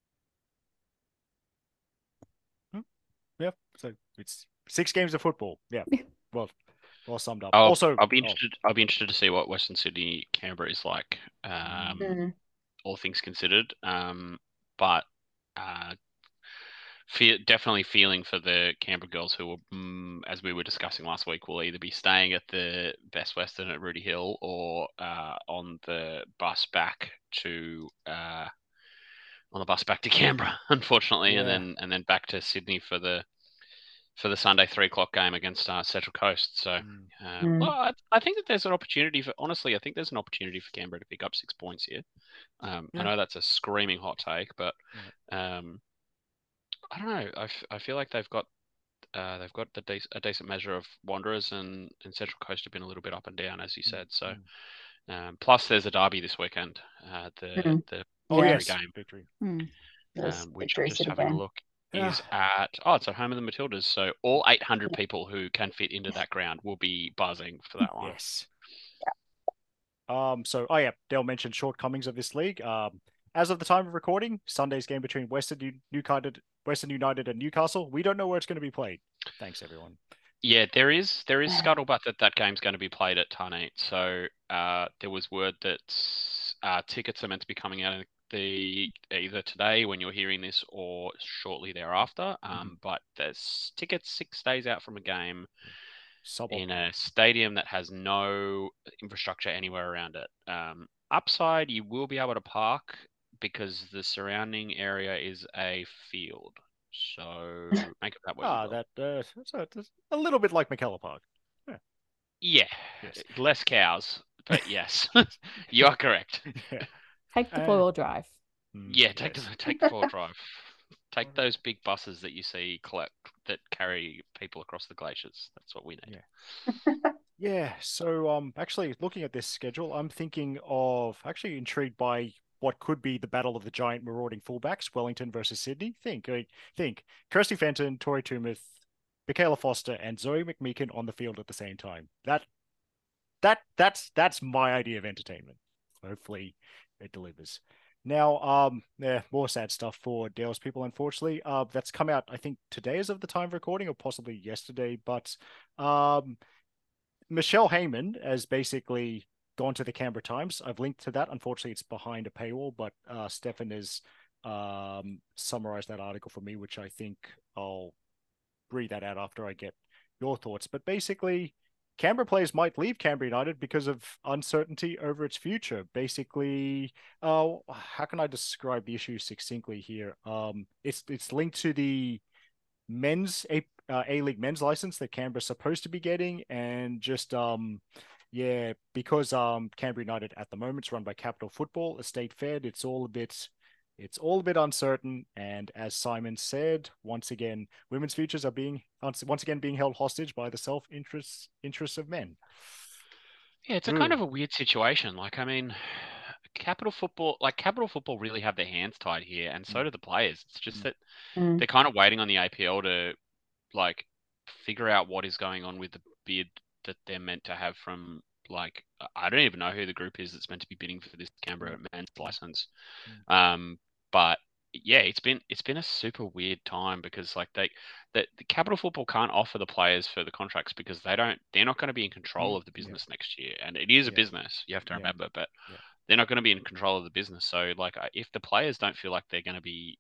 Yeah, so it's 6 games of football. Yeah, well summed up. Also, I'll be interested to see what Western Sydney Canberra is like. All things considered. But definitely feeling for the Canberra girls who will, as we were discussing last week, will either be staying at the Best Western at Rooty Hill or on the bus back to Canberra, unfortunately, Yeah. and then back to Sydney for the Sunday 3 o'clock game against Central Coast. So, well, I think that there's an opportunity honestly, I think there's an opportunity for Canberra to pick up 6 points here. I know that's a screaming hot take, but I don't know. I feel like they've got a decent measure of Wanderers, and Central Coast have been a little bit up and down, as you said. So, plus there's a derby this weekend, the victory. Which I'm just having a look. Is it's at home of the Matildas, so all 800 people who can fit into that ground will be buzzing for that one. Yes. Dale mentioned shortcomings of this league. As of the time of recording, Sunday's game between Western United and Newcastle, we don't know where it's going to be played. Thanks, everyone. Yeah, there is scuttlebutt that game's going to be played at Tarneit. So there was word that tickets are meant to be coming out either today when you're hearing this or shortly thereafter. But there's tickets 6 days out from a game in a stadium that has no infrastructure anywhere around it. Upside, you will be able to park because the surrounding area is a field. So make of that what you will. That's a little bit like McKellar Park. Yeah. Yes. Less cows, but yes, you are correct. Take the 4-wheel drive. Yeah, take the 4-wheel drive. Take those big buses that you see that carry people across the glaciers. That's what we need. Yeah. So actually looking at this schedule, I'm thinking of actually intrigued by what could be the battle of the giant marauding fullbacks, Wellington versus Sydney. Think Kirsty Fenton, Tori Tumeth, Michaela Foster, and Zoe McMeekin on the field at the same time. That's my idea of entertainment. Hopefully it delivers. Now, more sad stuff for Dale's people, unfortunately. That's come out, I think, today as of the time of recording, or possibly yesterday. But Michelle Heyman has basically gone to the Canberra Times. I've linked to that. Unfortunately, it's behind a paywall, but Stefan has summarized that article for me, which I think I'll read that out after I get your thoughts. But basically, Canberra players might leave Canberra United because of uncertainty over its future. Basically, how can I describe the issue succinctly here? It's linked to the men's A-League men's license that Canberra's supposed to be getting, and just Yeah, because Canberra United at the moment is run by Capital Football, a state fed. It's all a bit uncertain. And as Simon said, once again, women's futures are once again being held hostage by the self-interests of men. Yeah, it's a kind of a weird situation. Like, I mean, Capital Football really have their hands tied here, and so do the players. It's just that Mm. they're kind of waiting on the APL to like figure out what is going on with the bid that they're meant to have from like I don't even know who the group is that's meant to be bidding for this Canberra men's license. But yeah, it's been a super weird time because like the Capital Football can't offer the players for the contracts because they're not going to be in control of the business next year, and it is a Yeah. business, you have to Yeah. remember, but Yeah. they're not going to be in control of the business. So like if the players don't feel like they're going to be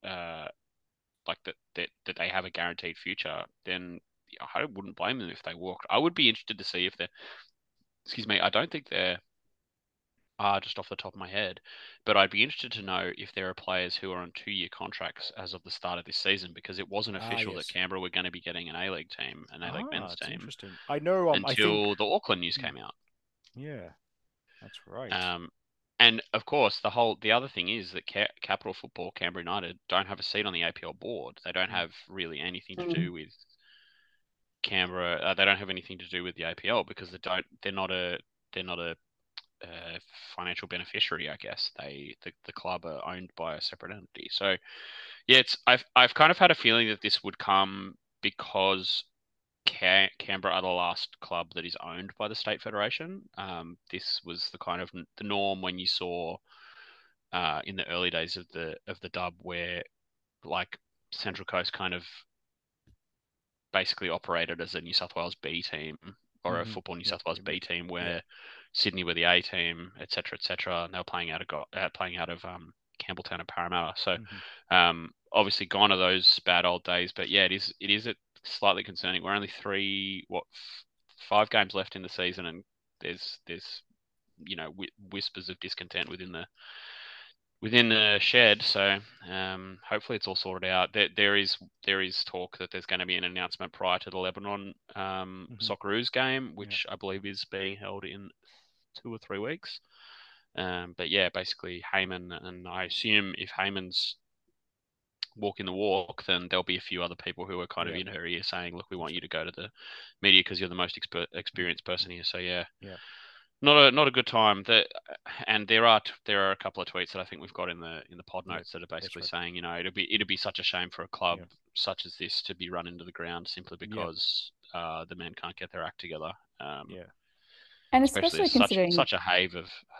like that they have a guaranteed future, then I wouldn't blame them if they walked. I would be interested to see if they're, excuse me, I don't think they're just off the top of my head, but I'd be interested to know if there are players who are on 2-year contracts as of the start of this season, because it wasn't official that Yes. Canberra were going to be getting an A-League team, an A-League men's It's team, interesting. I know. I think. until the Auckland news came out. Yeah, that's right. And of course, the other thing is that Capital Football, Canberra United, don't have a seat on the APL board. They don't have really anything to do with Canberra. They don't have anything to do with the APL because they're not a financial beneficiary, I guess. The club are owned by a separate entity. So yeah, I've kind of had a feeling that this would come because Canberra are the last club that is owned by the state federation. This was the kind of the norm when you saw in the early days of the dub, where like Central Coast kind of basically operated as a New South Wales B team or a football New South Wales B team, where Sydney were the A team, etc., etc., and they were playing out of Campbelltown and Parramatta. So obviously gone are those bad old days, but yeah, it is slightly concerning. We're only 5 games left in the season, and there's whispers of discontent within the shed. So hopefully it's all sorted out. There is talk that there's going to be an announcement prior to the Lebanon Socceroos game, which I believe is being held in 2 or 3 weeks. But yeah, basically Heyman, and I assume if Heyman's walking the walk, then there'll be a few other people who are kind of in her ear saying, look, we want you to go to the media because you're the most experienced person here. So yeah. Not a good time. And there are a couple of tweets that I think we've got in the pod notes that are basically saying, it'd be such a shame for a club such as this to be run into the ground simply because the men can't get their act together. And especially considering such a hive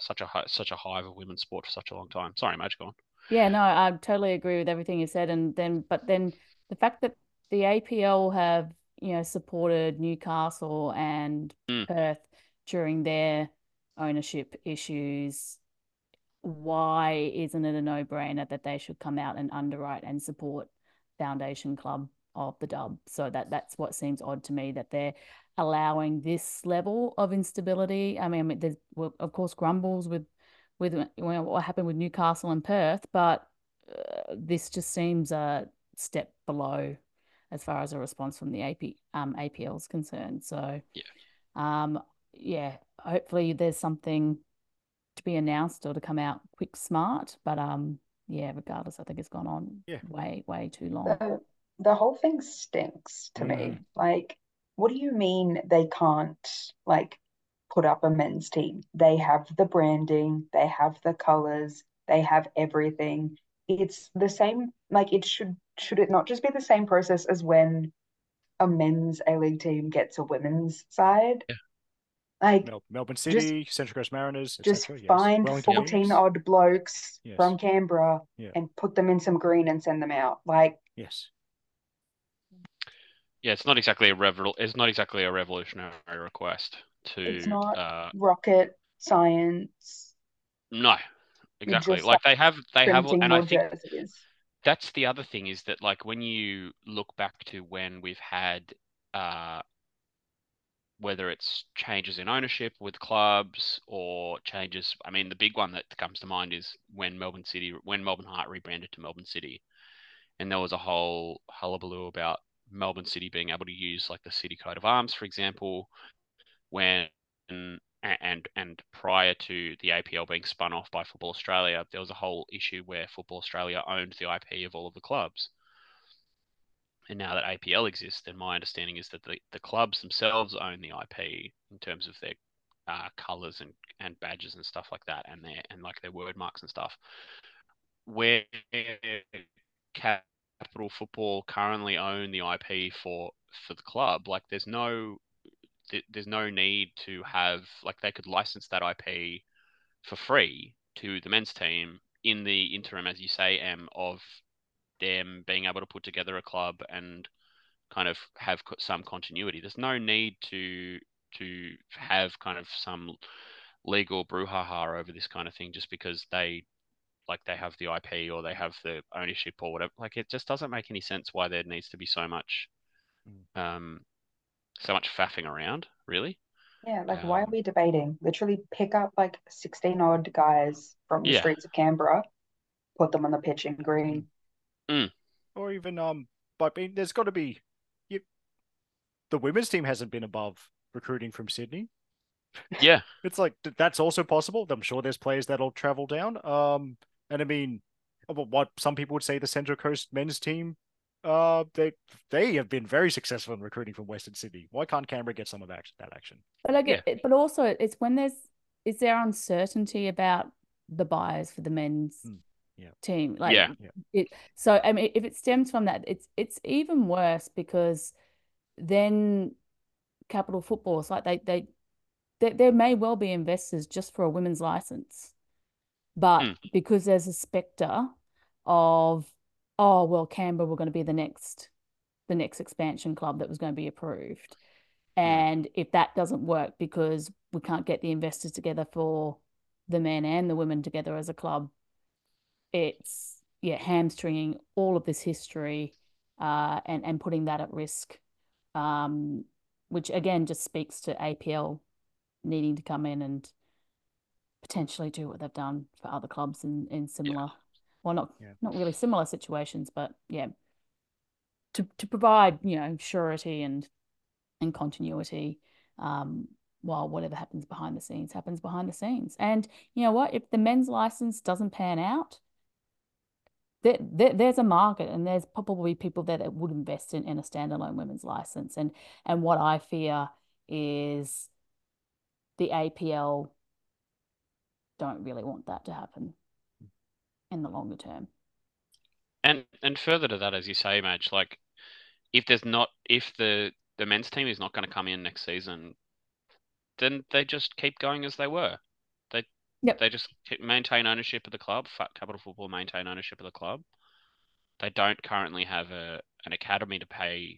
of women's sport for such a long time. Sorry, Madge, go on. Yeah, no, I totally agree with everything you said, but then the fact that the APL have supported Newcastle and Perth during their ownership issues, why isn't it a no-brainer that they should come out and underwrite and support Foundation Club of the Dub? So that's what seems odd to me, that they're allowing this level of instability. I mean, there's of course grumbles with what happened with Newcastle and Perth, but this just seems a step below as far as a response from the APL is concerned. So yeah, hopefully there's something to be announced or to come out quick, smart. But yeah, regardless, I think it's gone on way too long. The whole thing stinks to me. Like, what do you mean they can't put up a men's team? They have the branding, they have the colors, they have everything. It's the same, it should it not just be the same process as when a men's A-League team gets a women's side? Melbourne City, Central Coast Mariners, just etc. find Wellington 14 odd blokes from Canberra and put them in some green and send them out. Yes. Yeah, it's not exactly a revolutionary request to. It's not rocket science. No, exactly. Like they have, and I think jerseys. That's the other thing, is that when you look back to when we've had, whether it's changes in ownership with clubs or changes, I mean, the big one that comes to mind is when Melbourne Heart rebranded to Melbourne City, and there was a whole hullabaloo about Melbourne City being able to use the city coat of arms, for example, when and prior to the APL being spun off by Football Australia, there was a whole issue where Football Australia owned the IP of all of the clubs. And now that APL exists, then my understanding is that the clubs themselves own the IP in terms of their colours and badges and stuff like that, and like their word marks and stuff. Where Capital Football currently own the IP for the club, like there's no need to have, like, they could license that IP for free to the men's team in the interim, as you say, of them being able to put together a club and kind of have some continuity. There's no need to have kind of some legal brouhaha over this kind of thing just because they have the IP or they have the ownership or whatever. Like, it just doesn't make any sense why there needs to be so much faffing around, really. Yeah, like why are we debating? Literally pick up like 16 odd guys from the streets of Canberra, put them on the pitch in green. Or even but I mean, there's got to be the women's team hasn't been above recruiting from Sydney. Yeah. It's like that's also possible. I'm sure there's players that'll travel down. And I mean, what some people would say the Central Coast men's team, they have been very successful in recruiting from Western Sydney. Why can't Canberra get some of that action? But I get it, but also it's when is there uncertainty about the buyers for the men's team? Like so I mean, if it stems from that, it's even worse because then Capital Football, it's like there may well be investors just for a women's license, but because there's a spectre of, oh well, Canberra were going to be the next expansion club that was going to be approved. And if that doesn't work because we can't get the investors together for the men and the women together as a club, it's hamstringing all of this history and putting that at risk, which again just speaks to APL needing to come in and potentially do what they've done for other clubs in similar, well, not really similar situations, but to provide surety and continuity, while whatever happens behind the scenes happens behind the scenes. And you know what? If the men's license doesn't pan out, there's a market, and there's probably people there that would invest in a standalone women's license. And what I fear is the APL don't really want that to happen in the longer term. And further to that, as you say, Madge, like if the men's team is not going to come in next season, then they just keep going as they were. They just maintain ownership of the club. Capital Football maintain ownership of the club. They don't currently have an academy to pay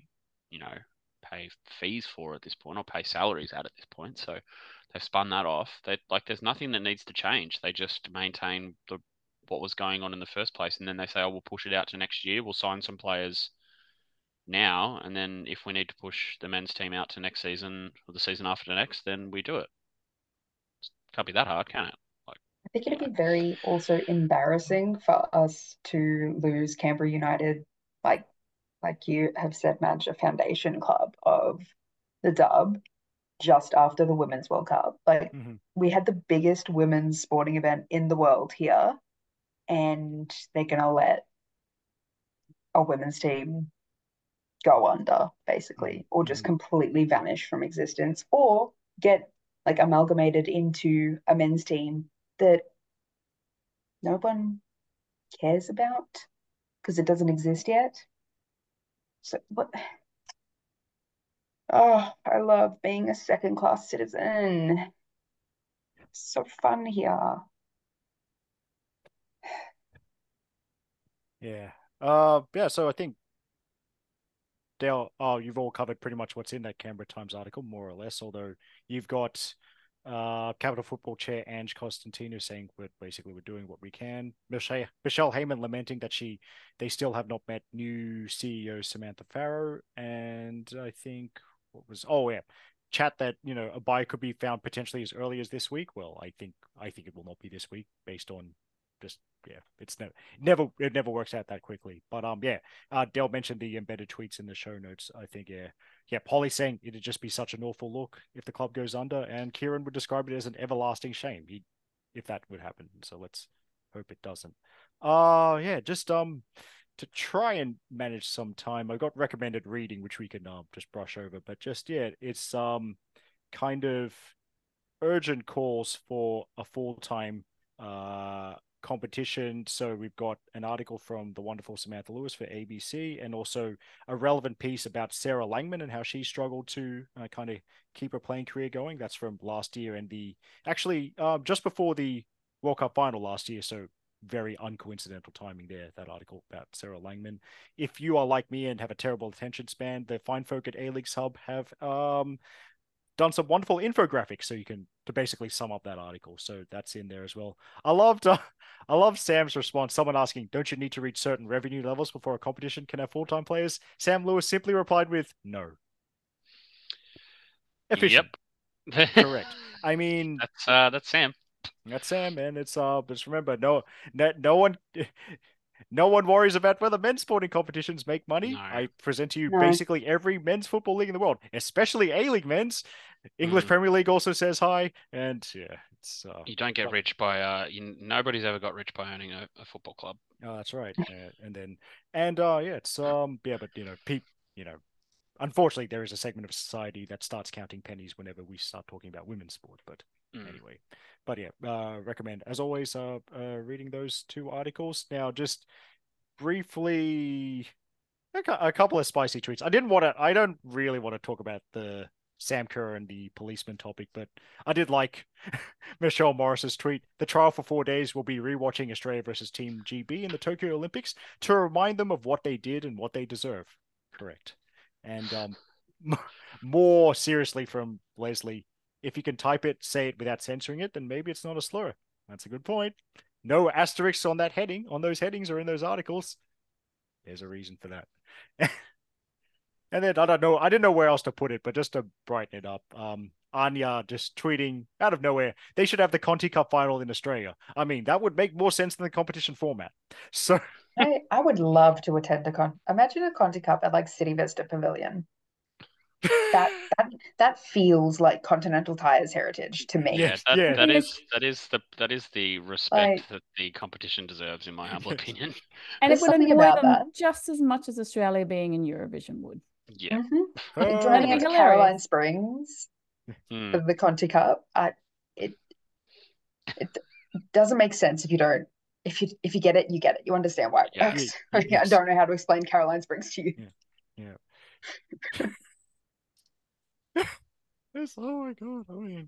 fees for at this point, or pay salaries at this point. So they've spun that off. There's nothing that needs to change. They just maintain what was going on in the first place, and then they say, oh, we'll push it out to next year. We'll sign some players now, and then if we need to push the men's team out to next season or the season after the next, then we do it. Can't be that hard, can it? I think it'd be very also embarrassing for us to lose Canberra United, like you have said, Madge, a foundation club of the dub just after the Women's World Cup. Like we had the biggest women's sporting event in the world here, and they're gonna let a women's team go under, basically, or just completely vanish from existence, or get like amalgamated into a men's team that no one cares about because it doesn't exist yet. So what? Oh, I love being a second-class citizen. It's so fun here. Yeah. So I think Dale, you've all covered pretty much what's in that Canberra Times article, more or less. Although you've got Capital Football Chair Ange Costantino saying we're doing what we can. Michelle Heyman lamenting that they still have not met new CEO Samantha Farrow, and I think chat that a buyer could be found potentially as early as this week. Well, I think it will not be this week based on just it's it never works out that quickly. But Dell mentioned the embedded tweets in the show notes. I think Polly saying it'd just be such an awful look if the club goes under, and Kieran would describe it as an everlasting shame if that would happen. So let's hope it doesn't. Just to try and manage some time, I got recommended reading, which we can just brush over. But it's kind of urgent calls for a full-time competition. So we've got an article from the wonderful Samantha Lewis for ABC, and also a relevant piece about Sarah Langman and how she struggled to kind of keep her playing career going. That's from last year, and just before the World Cup final last year. So very uncoincidental timing there, that article about Sarah Langman. If you are like me and have a terrible attention span, the fine folk at A-League Sub have done some wonderful infographics so you can to basically sum up that article. So that's in there as well. I loved Sam's response. Someone asking, don't you need to reach certain revenue levels before a competition can have full-time players? Sam Lewis simply replied with, no. Efficient. Yep. Correct. I mean, that's Sam. That's Sam, man. It's just remember, no one worries about whether men's sporting competitions make money. No. I present to you basically every men's football league in the world, especially A-League men's. English Premier League also says hi, and it's you don't get rich by nobody's ever got rich by owning a football club. Oh, that's right. Unfortunately, there is a segment of society that starts counting pennies whenever we start talking about women's sport. But anyway, recommend as always reading those two articles. Now, just briefly, a couple of spicy tweets. I don't really want to talk about the Sam Kerr and the policeman topic, but I did like Michelle Morris's tweet. The trial for 4 days will be rewatching Australia versus Team GB in the Tokyo Olympics to remind them of what they did and what they deserve. Correct. And more seriously from Leslie, if you can type it, say it without censoring it, then maybe it's not a slur. That's a good point. No asterisks on that heading, on those headings or in those articles. There's a reason for that. And then I didn't know where else to put it, but just to brighten it up, Anya just tweeting out of nowhere, they should have the Conti Cup final in Australia. I mean, that would make more sense than the competition format. So I would love to attend imagine a Conti Cup at like City Vista Pavilion. That feels like Continental Tire's heritage to me. That is the respect that the competition deserves, in my humble opinion. And it would annoy them just as much as Australia being in Eurovision would. Yeah. Joining into Caroline Springs for the Conti Cup, it doesn't make sense if you don't. If you get it, you get it. You understand why it works. I don't know how to explain Caroline Springs to you. Yeah. Yes, oh my god! I mean,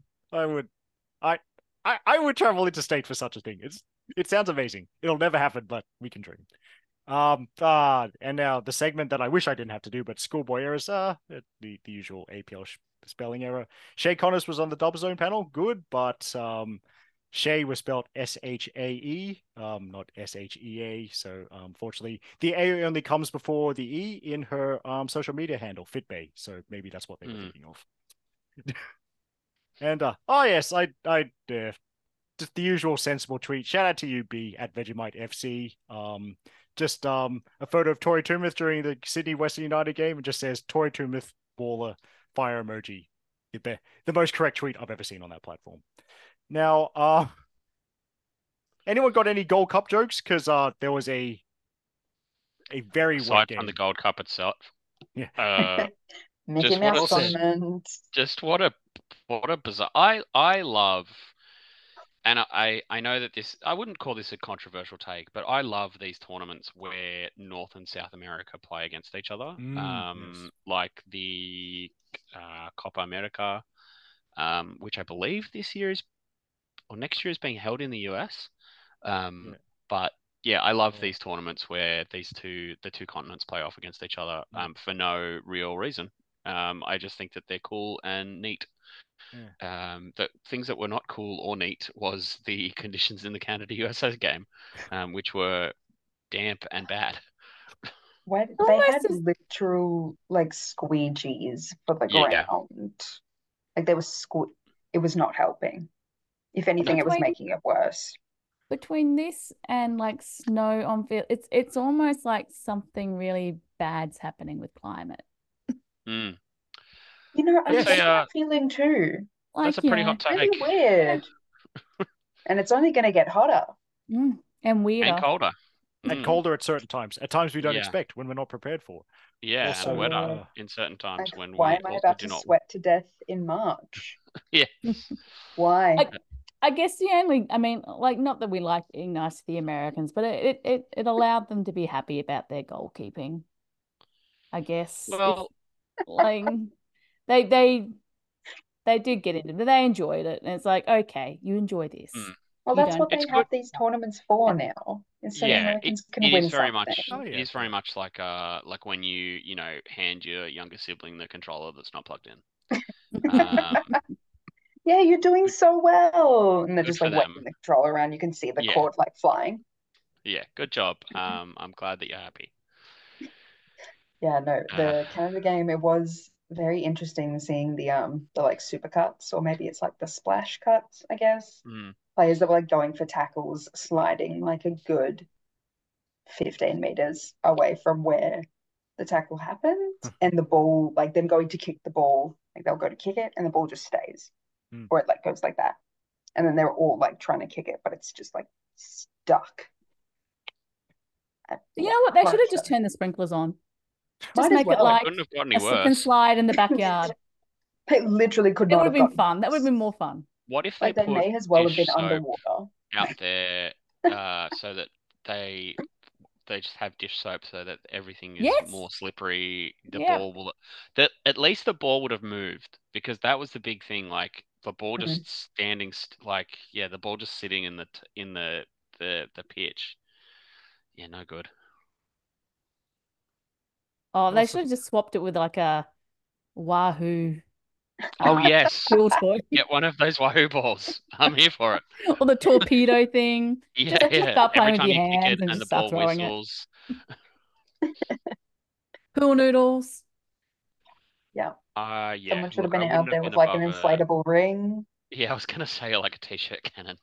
I would travel interstate for such a thing. It sounds amazing. It'll never happen, but we can dream. And now the segment that I wish I didn't have to do, but schoolboy errors. The usual APL spelling error. Shay Connors was on the Double Zone panel. Good, but Shay was spelled SHAE, not SHEA. So unfortunately, the A only comes before the E in her social media handle, Fitbay. So maybe that's what they were thinking of. And yes, I just the usual sensible tweet. Shout out to you, B at Vegemite FC. Just a photo of Tory Tumith during the Sydney Western United game, and just says Tory Tumith baller fire emoji. The most correct tweet I've ever seen on that platform. Now, anyone got any Gold Cup jokes? Because there was a very aside game. From the Gold Cup itself. Yeah. Mickey Mouse tournament. Just what a bizarre. I love, and I know that I wouldn't call this a controversial take, but I love these tournaments where North and South America play against each other. Yes. Like the Copa America, which I believe this year or next year is being held in the US. But yeah, I love these tournaments where the two continents play off against each other for no real reason. I just think that they're cool and neat. The things that were not cool or neat was the conditions in the Canada-USA game, which were damp and bad. They had literal like squeegees for the ground. Like they were it was not helping. If anything, it was making it worse. between this and like snow on field, it's almost like something really bad's happening with climate. Mm. You know, I'm That's Yes. getting that feeling too. that's Like, a pretty hot Really take. weird. And it's only going to get hotter. and And weirder. colder. And Mm. colder at certain times. At times we don't Yeah. expect when we're not prepared for. Yeah, Also, and wetter Yeah. in certain times Like, when why we am I also about do to not. sweat to death in March? Yeah. Why? I guess the only, I mean, like, not that we like being nice to the Americans, but it allowed them to be happy about their goalkeeping. I guess if Well, like they they did get into it, they enjoyed it, and it's like, okay, you enjoy this. mm, Well, You that's don't. what it's they good. have these tournaments for now. Is so the Yeah, Americans can it win is very something. much Oh, yeah, it is very yeah. much like when you know hand your younger sibling the controller that's not plugged in. Yeah, you're doing Good, so well. And they're good just for like them. waving the controller around. You can see the Yeah, cord like flying. yeah, good job. I'm glad that you're happy. Yeah, no, Uh, the Canada game, it was very interesting seeing the like super cuts, or maybe it's like the splash cuts, I guess. mm, Players that were like going for tackles, sliding like a good 15 meters away from where the tackle happened, and the ball, like them going to kick the ball, like they'll go to kick it and the ball just stays, Mm. or it like goes like that. And then they're all like trying to kick it, but it's just like stuck. You Yeah, know what? They should have just clutch. turned the sprinklers on. Just Might as make it well. it like couldn't have gotten any a slip and worse. slide in the backyard. They literally could It not would have have been gotten fun. That would have worse. been more fun. What if they Like they put may as well have been dish soap underwater. out there so that they just have dish soap so that everything is Yes. more slippery. The Yeah. ball will that at least the ball would have moved because that was the big thing. Like the ball Mm. just standing, like yeah, the ball just sitting in the pitch. Yeah, no good. Oh, they Also, should have just swapped it with like a Wahoo Oh yes, pool toy get one of those Wahoo balls. I'm here for it. or the torpedo thing. Yeah, Just yeah. start Every playing with time your you kick it hands and and just the start ball throwing it. whistles. Pool noodles. Yeah. Yeah. Someone should have Look, I been out wouldn't have there been with like an above a. inflatable ring. Yeah, I was gonna say like a t-shirt cannon.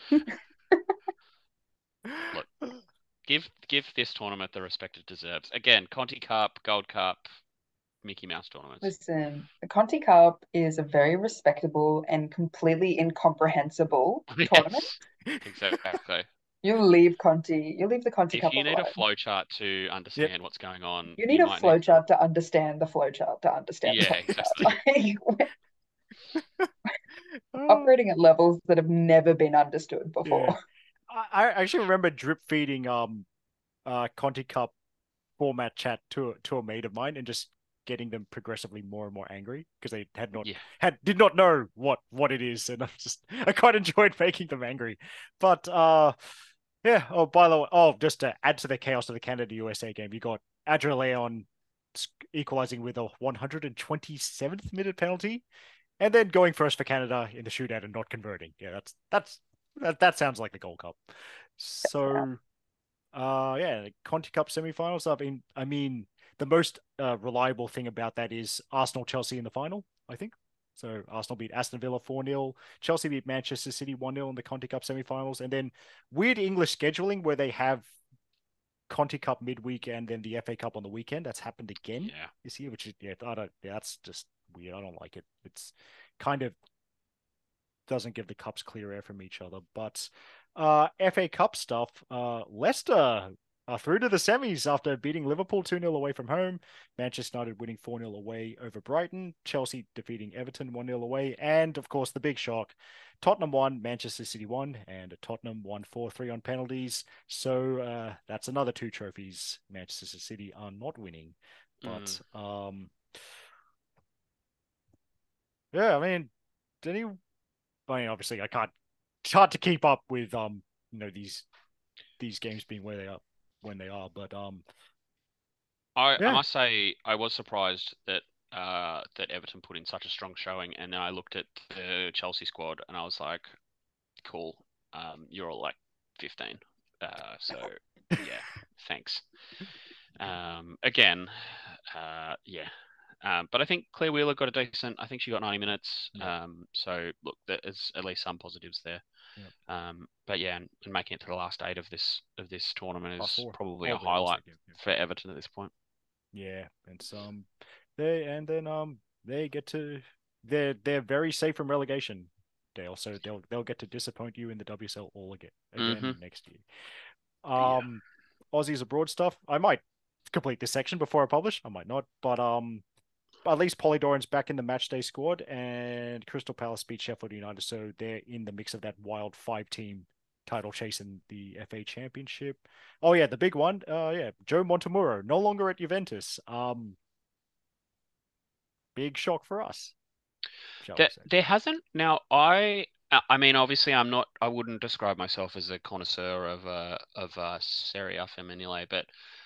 Look, give this tournament the respect it deserves. Again, Conti Cup, Gold Cup, Mickey Mouse tournaments. Listen, the Conti Cup is a very respectable and completely incomprehensible tournament. Yes, exactly. You leave the Conti If Cup you need a alone. flowchart to yep. understand what's going on, You need you a might need to. flowchart to understand the flowchart to understand the Yeah, Conti Cup. exactly. Like, we're Oh, operating at levels that have never been understood yeah. before. I actually remember drip feeding Conti Cup format chat to a mate of mine and just getting them progressively more and more angry because they Yeah. did not know what it is, and I quite enjoyed making them angry. But yeah. Oh, by the way, just to add to the chaos of the Canada USA game, you got Adria Leon equalizing with a 127th minute penalty, and then going first for Canada in the shootout and not converting. Yeah, that sounds like the Gold Cup. So, yeah, the Conti Cup semifinals. I mean, the most reliable thing about that is Arsenal Chelsea in the final, I think. So Arsenal beat Aston Villa 4-0. Chelsea beat Manchester City 1-0 in the Conti Cup semifinals. And then weird English scheduling where they have Conti Cup midweek and then the FA Cup on the weekend. That's happened again Yeah. this year, which is, yeah, that's just weird. I don't like it. It's kind of doesn't give the cups clear air from each other. But FA Cup stuff, Leicester are through to the semis after beating Liverpool 2-0 away from home. Manchester United winning 4-0 away over Brighton. Chelsea defeating Everton 1-0 away. And, of course, the big shock, Tottenham won, Manchester City won, and Tottenham won 4-3 on penalties. So that's another 2 trophies Manchester City are not winning. But, yeah, I mean, obviously, it's hard to keep up with these games being where they are when they are. But I yeah, must say I was surprised that that Everton put in such a strong showing, and then I looked at the Chelsea squad and I was like, cool, you're all like 15. So yeah, thanks. Again, yeah, But I think Claire Wheeler got a decent. I think she got 90 minutes. Yeah. So look, there's at least some positives there. Yeah. But yeah, and making it to the last 8 of this tournament Last is 4. probably Oh, a yeah, last highlight 8, yeah. for Everton at this point. Yeah, and some they get to they're very safe from relegation, Dale. So they'll get to disappoint you in the WSL all again next year. Aussies abroad stuff. I might complete this section before I publish. I might not, but at least Polly Doran's back in the matchday squad, and Crystal Palace beat Sheffield United, so they're in the mix of that wild 5-team title chase in the FA Championship. Oh yeah, the big one. Joe Montemurro no longer at Juventus. Big shock for us. There hasn't now. I mean, obviously, I wouldn't describe myself as a connoisseur of Serie A Femminile, but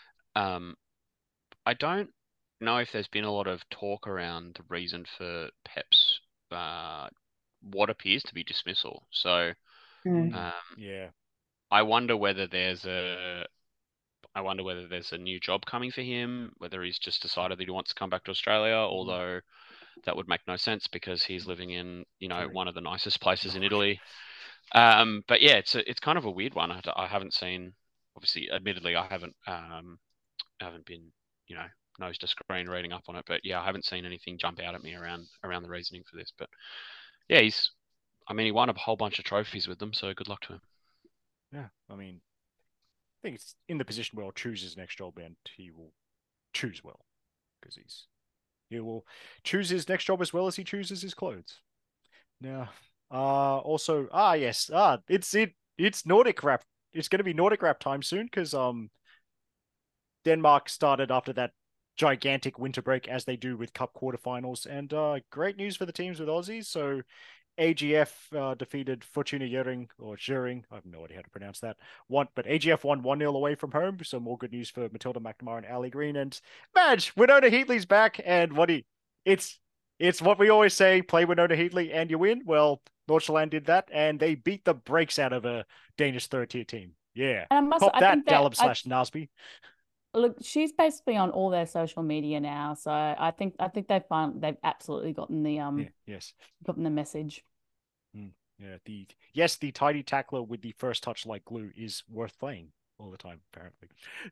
I don't know if there's been a lot of talk around the reason for Pep's what appears to be dismissal. So, yeah, I wonder whether there's a new job coming for him, whether he's just decided that he wants to come back to Australia, although that would make no sense because he's living in, one of the nicest places in Italy. But yeah, it's kind of a weird one. I haven't seen, obviously, admittedly, I haven't been, nose to screen reading up on it, but yeah, I haven't seen anything jump out at me around the reasoning for this. But yeah, he won a whole bunch of trophies with them, so good luck to him. Yeah, I mean, I think it's in the position where he'll choose his next job, and he will choose well because he will choose his next job as well as he chooses his clothes. Now, also, yes, it's Nordic Wrap. It's going to be Nordic Wrap time soon because Denmark started after that gigantic winter break as they do with Cup quarterfinals, and great news for the teams with Aussies. So AGF defeated Fortuna Hjørring, or Hjørring, I have no idea how to pronounce that. But AGF won 1-0 away from home, so more good news for Matilda McNamara and Ali Green. And Madge, Winona Heatley's back, and it's what we always say, play Winona Heatley and you win. Well, Nordsjælland did that, and they beat the brakes out of a Danish third-tier team. Yeah, pop that, Dalum/Nasby. Look, she's basically on all their social media now, so I think they've absolutely gotten the gotten the message. Yeah, the tidy tackler with the first touch like glue is worth playing all the time, apparently.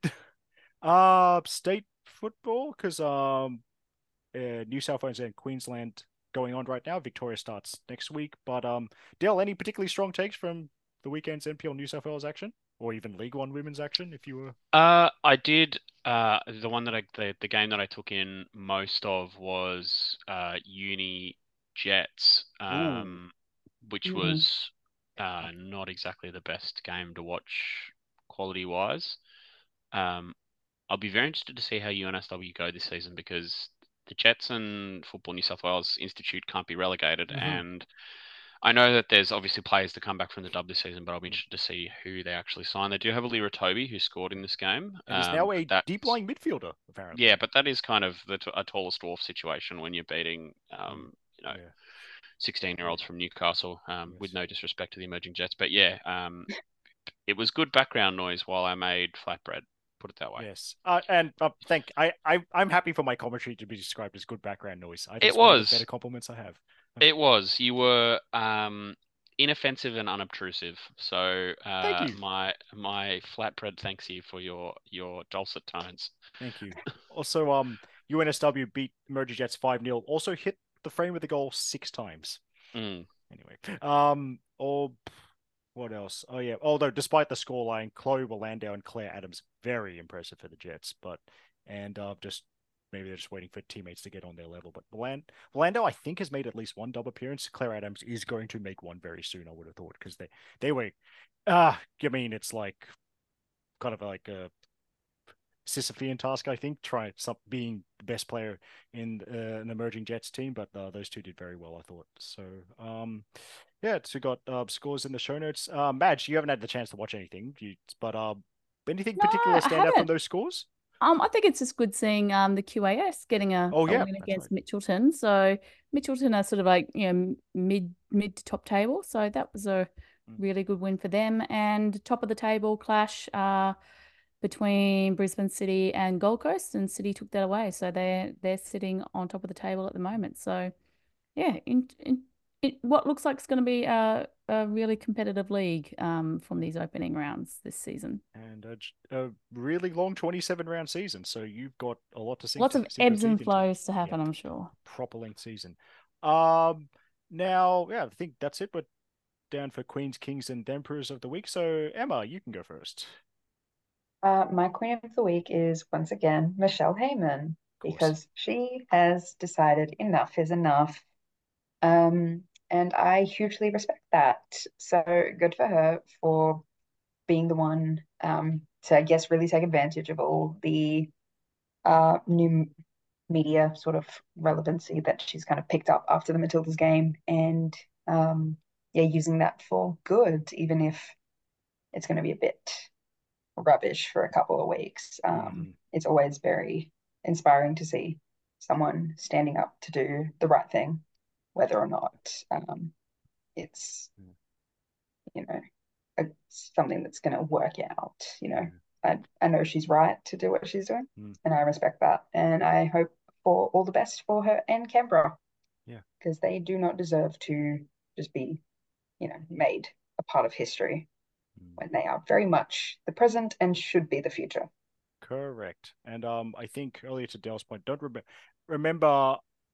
State football, because New South Wales and Queensland going on right now. Victoria starts next week, but Dale, any particularly strong takes from the weekend's NPL New South Wales action? Or even League One women's action, if you were. I did. The one that the game that I took in most of was Uni Jets, which was not exactly the best game to watch quality wise. I'll be very interested to see how UNSW go this season because the Jets and Football New South Wales Institute can't be relegated, and I know that there's obviously players to come back from the dub this season, but I'll be interested to see who they actually sign. They do have Alira Toby, who scored in this game. And he's now a deep-lying midfielder, apparently. Yeah, but that is kind of a tallest dwarf situation when you're beating, 16-year-olds from Newcastle, with no disrespect to the emerging Jets. But yeah, it was good background noise while I made flatbread. Put it that way. Yes, and I'm happy for my commentary to be described as good background noise. It was better compliments I have. It was. You were inoffensive and unobtrusive. So thank you. My flatbread thanks you for your dulcet tones. Thank you. Also, UNSW beat Emerging Jets 5-0. Also hit the frame of the goal 6 times. Anyway, what else? Oh yeah. Although despite the scoreline, Chloe Willandau and Claire Adams very impressive for the Jets, just maybe they're just waiting for teammates to get on their level. But Willandau, I think, has made at least one dub appearance. Claire Adams is going to make one very soon, I would have thought, because they were. I mean, it's like kind of like a Sisyphean task, I think, being the best player in an emerging Jets team. But those two did very well, I thought. So, so we got scores in the show notes. Madge, you haven't had the chance to watch anything, but anything particular stand out from those scores? I think it's just good seeing the QAS getting a win against Mitchelton. So Mitchelton are sort of like mid to top table. So that was a really good win for them. And top of the table clash, between Brisbane City and Gold Coast, and City took that away. So they're sitting on top of the table at the moment. So yeah, what looks like it's going to be a really competitive league from these opening rounds this season. And a really long 27-round season. So you've got a lot to see. Lots of ebbs and flows to happen, I'm sure. Proper length season. Now, yeah, I think that's it. But down for Queens, Kings, and Emperors of the Week. So Emma, you can go first. My Queen of the Week is once again Michelle Heyman, because she has decided enough is enough. And I hugely respect that. So good for her for being the one to, I guess, really take advantage of all the new media sort of relevancy that she's kind of picked up after the Matildas game, and using that for good, even if it's going to be a bit rubbish for a couple of weeks. It's always very inspiring to see someone standing up to do the right thing, whether or not it's something that's going to work out. I know she's right to do what she's doing, and I respect that, and I hope for all the best for her and Canberra, because they do not deserve to just be made a part of history when they are very much the present and should be the future. Correct. And I think earlier to Dale's point, don't remember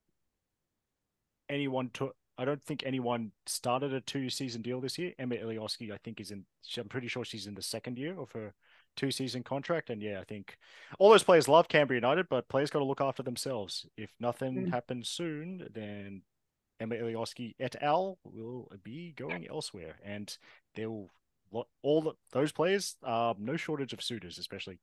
anyone I don't think anyone started a 2-season deal this year. Emma Iliosky, I think, I'm pretty sure she's in the second year of her 2-season contract. And yeah, I think all those players love Canberra United, but players got to look after themselves. If nothing happens soon, then Emma Iliosky et al. Will be going elsewhere. And they will, those players, no shortage of suitors, especially,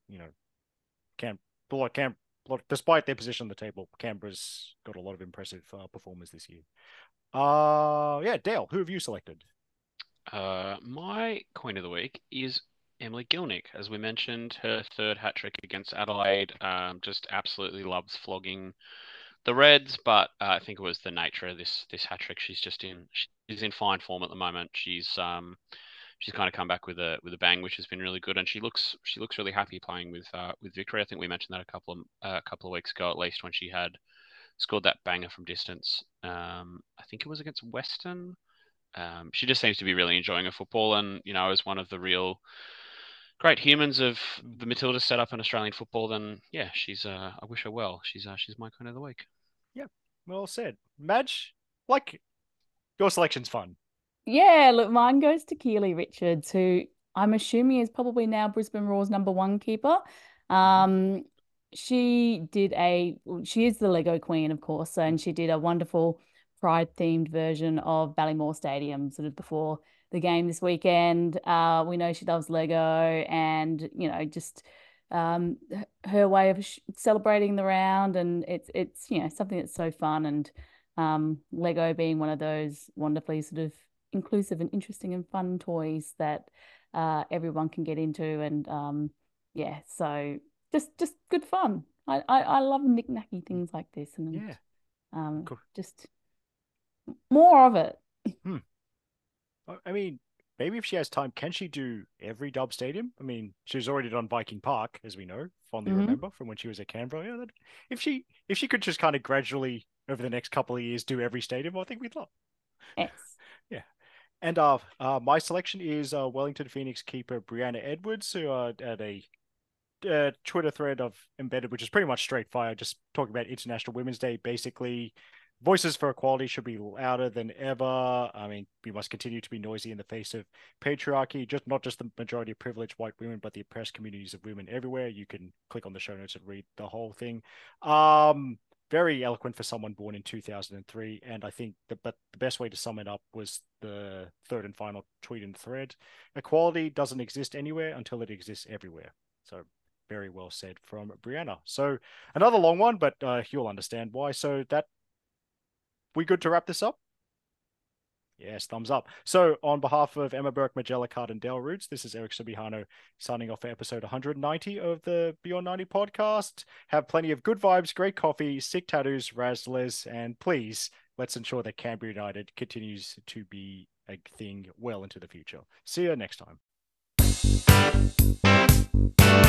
despite their position on the table, Canberra's got a lot of impressive performers this year. Dale, who have you selected? My Queen of the Week is Emily Gielnik. As we mentioned, her third hat trick against Adelaide. Just absolutely loves flogging the Reds, but I think it was the nature of this hat trick. She's in fine form at the moment. She's kind of come back with a bang, which has been really good, and she looks really happy playing with Victory. I think we mentioned that a couple of weeks ago, at least, when she had scored that banger from distance. I think it was against Western. She just seems to be really enjoying her football, and as one of the real great humans of the Matildas set up in Australian football, then yeah, she's I wish her well. She's my Queen of the Week. Yeah, well said. Madge, like, your selection's fun. Yeah, look, mine goes to Keely Richards, who I'm assuming is probably now Brisbane Roar's #1 keeper. She is the Lego Queen, of course, and she did a wonderful Pride-themed version of Ballymore Stadium sort of before the game this weekend. We know she loves Lego, and just her way of celebrating the round, and it's something that's so fun, and Lego being one of those wonderfully sort of inclusive and interesting and fun toys that everyone can get into, and so just good fun. I love knick-knacky things like this, and cool. Just more of it. I mean, maybe if she has time, can she do every Dub stadium? I mean, she's already done Viking Park, as we know, fondly remember from when she was at Canberra. Yeah, if she could just kind of gradually over the next couple of years do every stadium, I think we'd love. Yes. Yeah. And my selection is Wellington Phoenix keeper Brianna Edwards, who had a Twitter thread of embedded, which is pretty much straight fire, just talking about International Women's Day. Basically, voices for equality should be louder than ever. I mean, we must continue to be noisy in the face of patriarchy, not just the majority of privileged white women, but the oppressed communities of women everywhere. You can click on the show notes and read the whole thing. Very eloquent for someone born in 2003, and I think but the best way to sum it up was the third and final tweet in the thread. Equality doesn't exist anywhere until it exists everywhere. So very well said from Brianna. So another long one, but you'll understand why. So that we good to wrap this up? Yes, thumbs up. So on behalf of Emma Burke, Magella Card, and Dale Roots, this is Eric Subihano signing off for episode 190 of the Beyond 90 podcast. Have plenty of good vibes, great coffee, sick tattoos, razzlers, and please, let's ensure that Canberra United continues to be a thing well into the future. See you next time.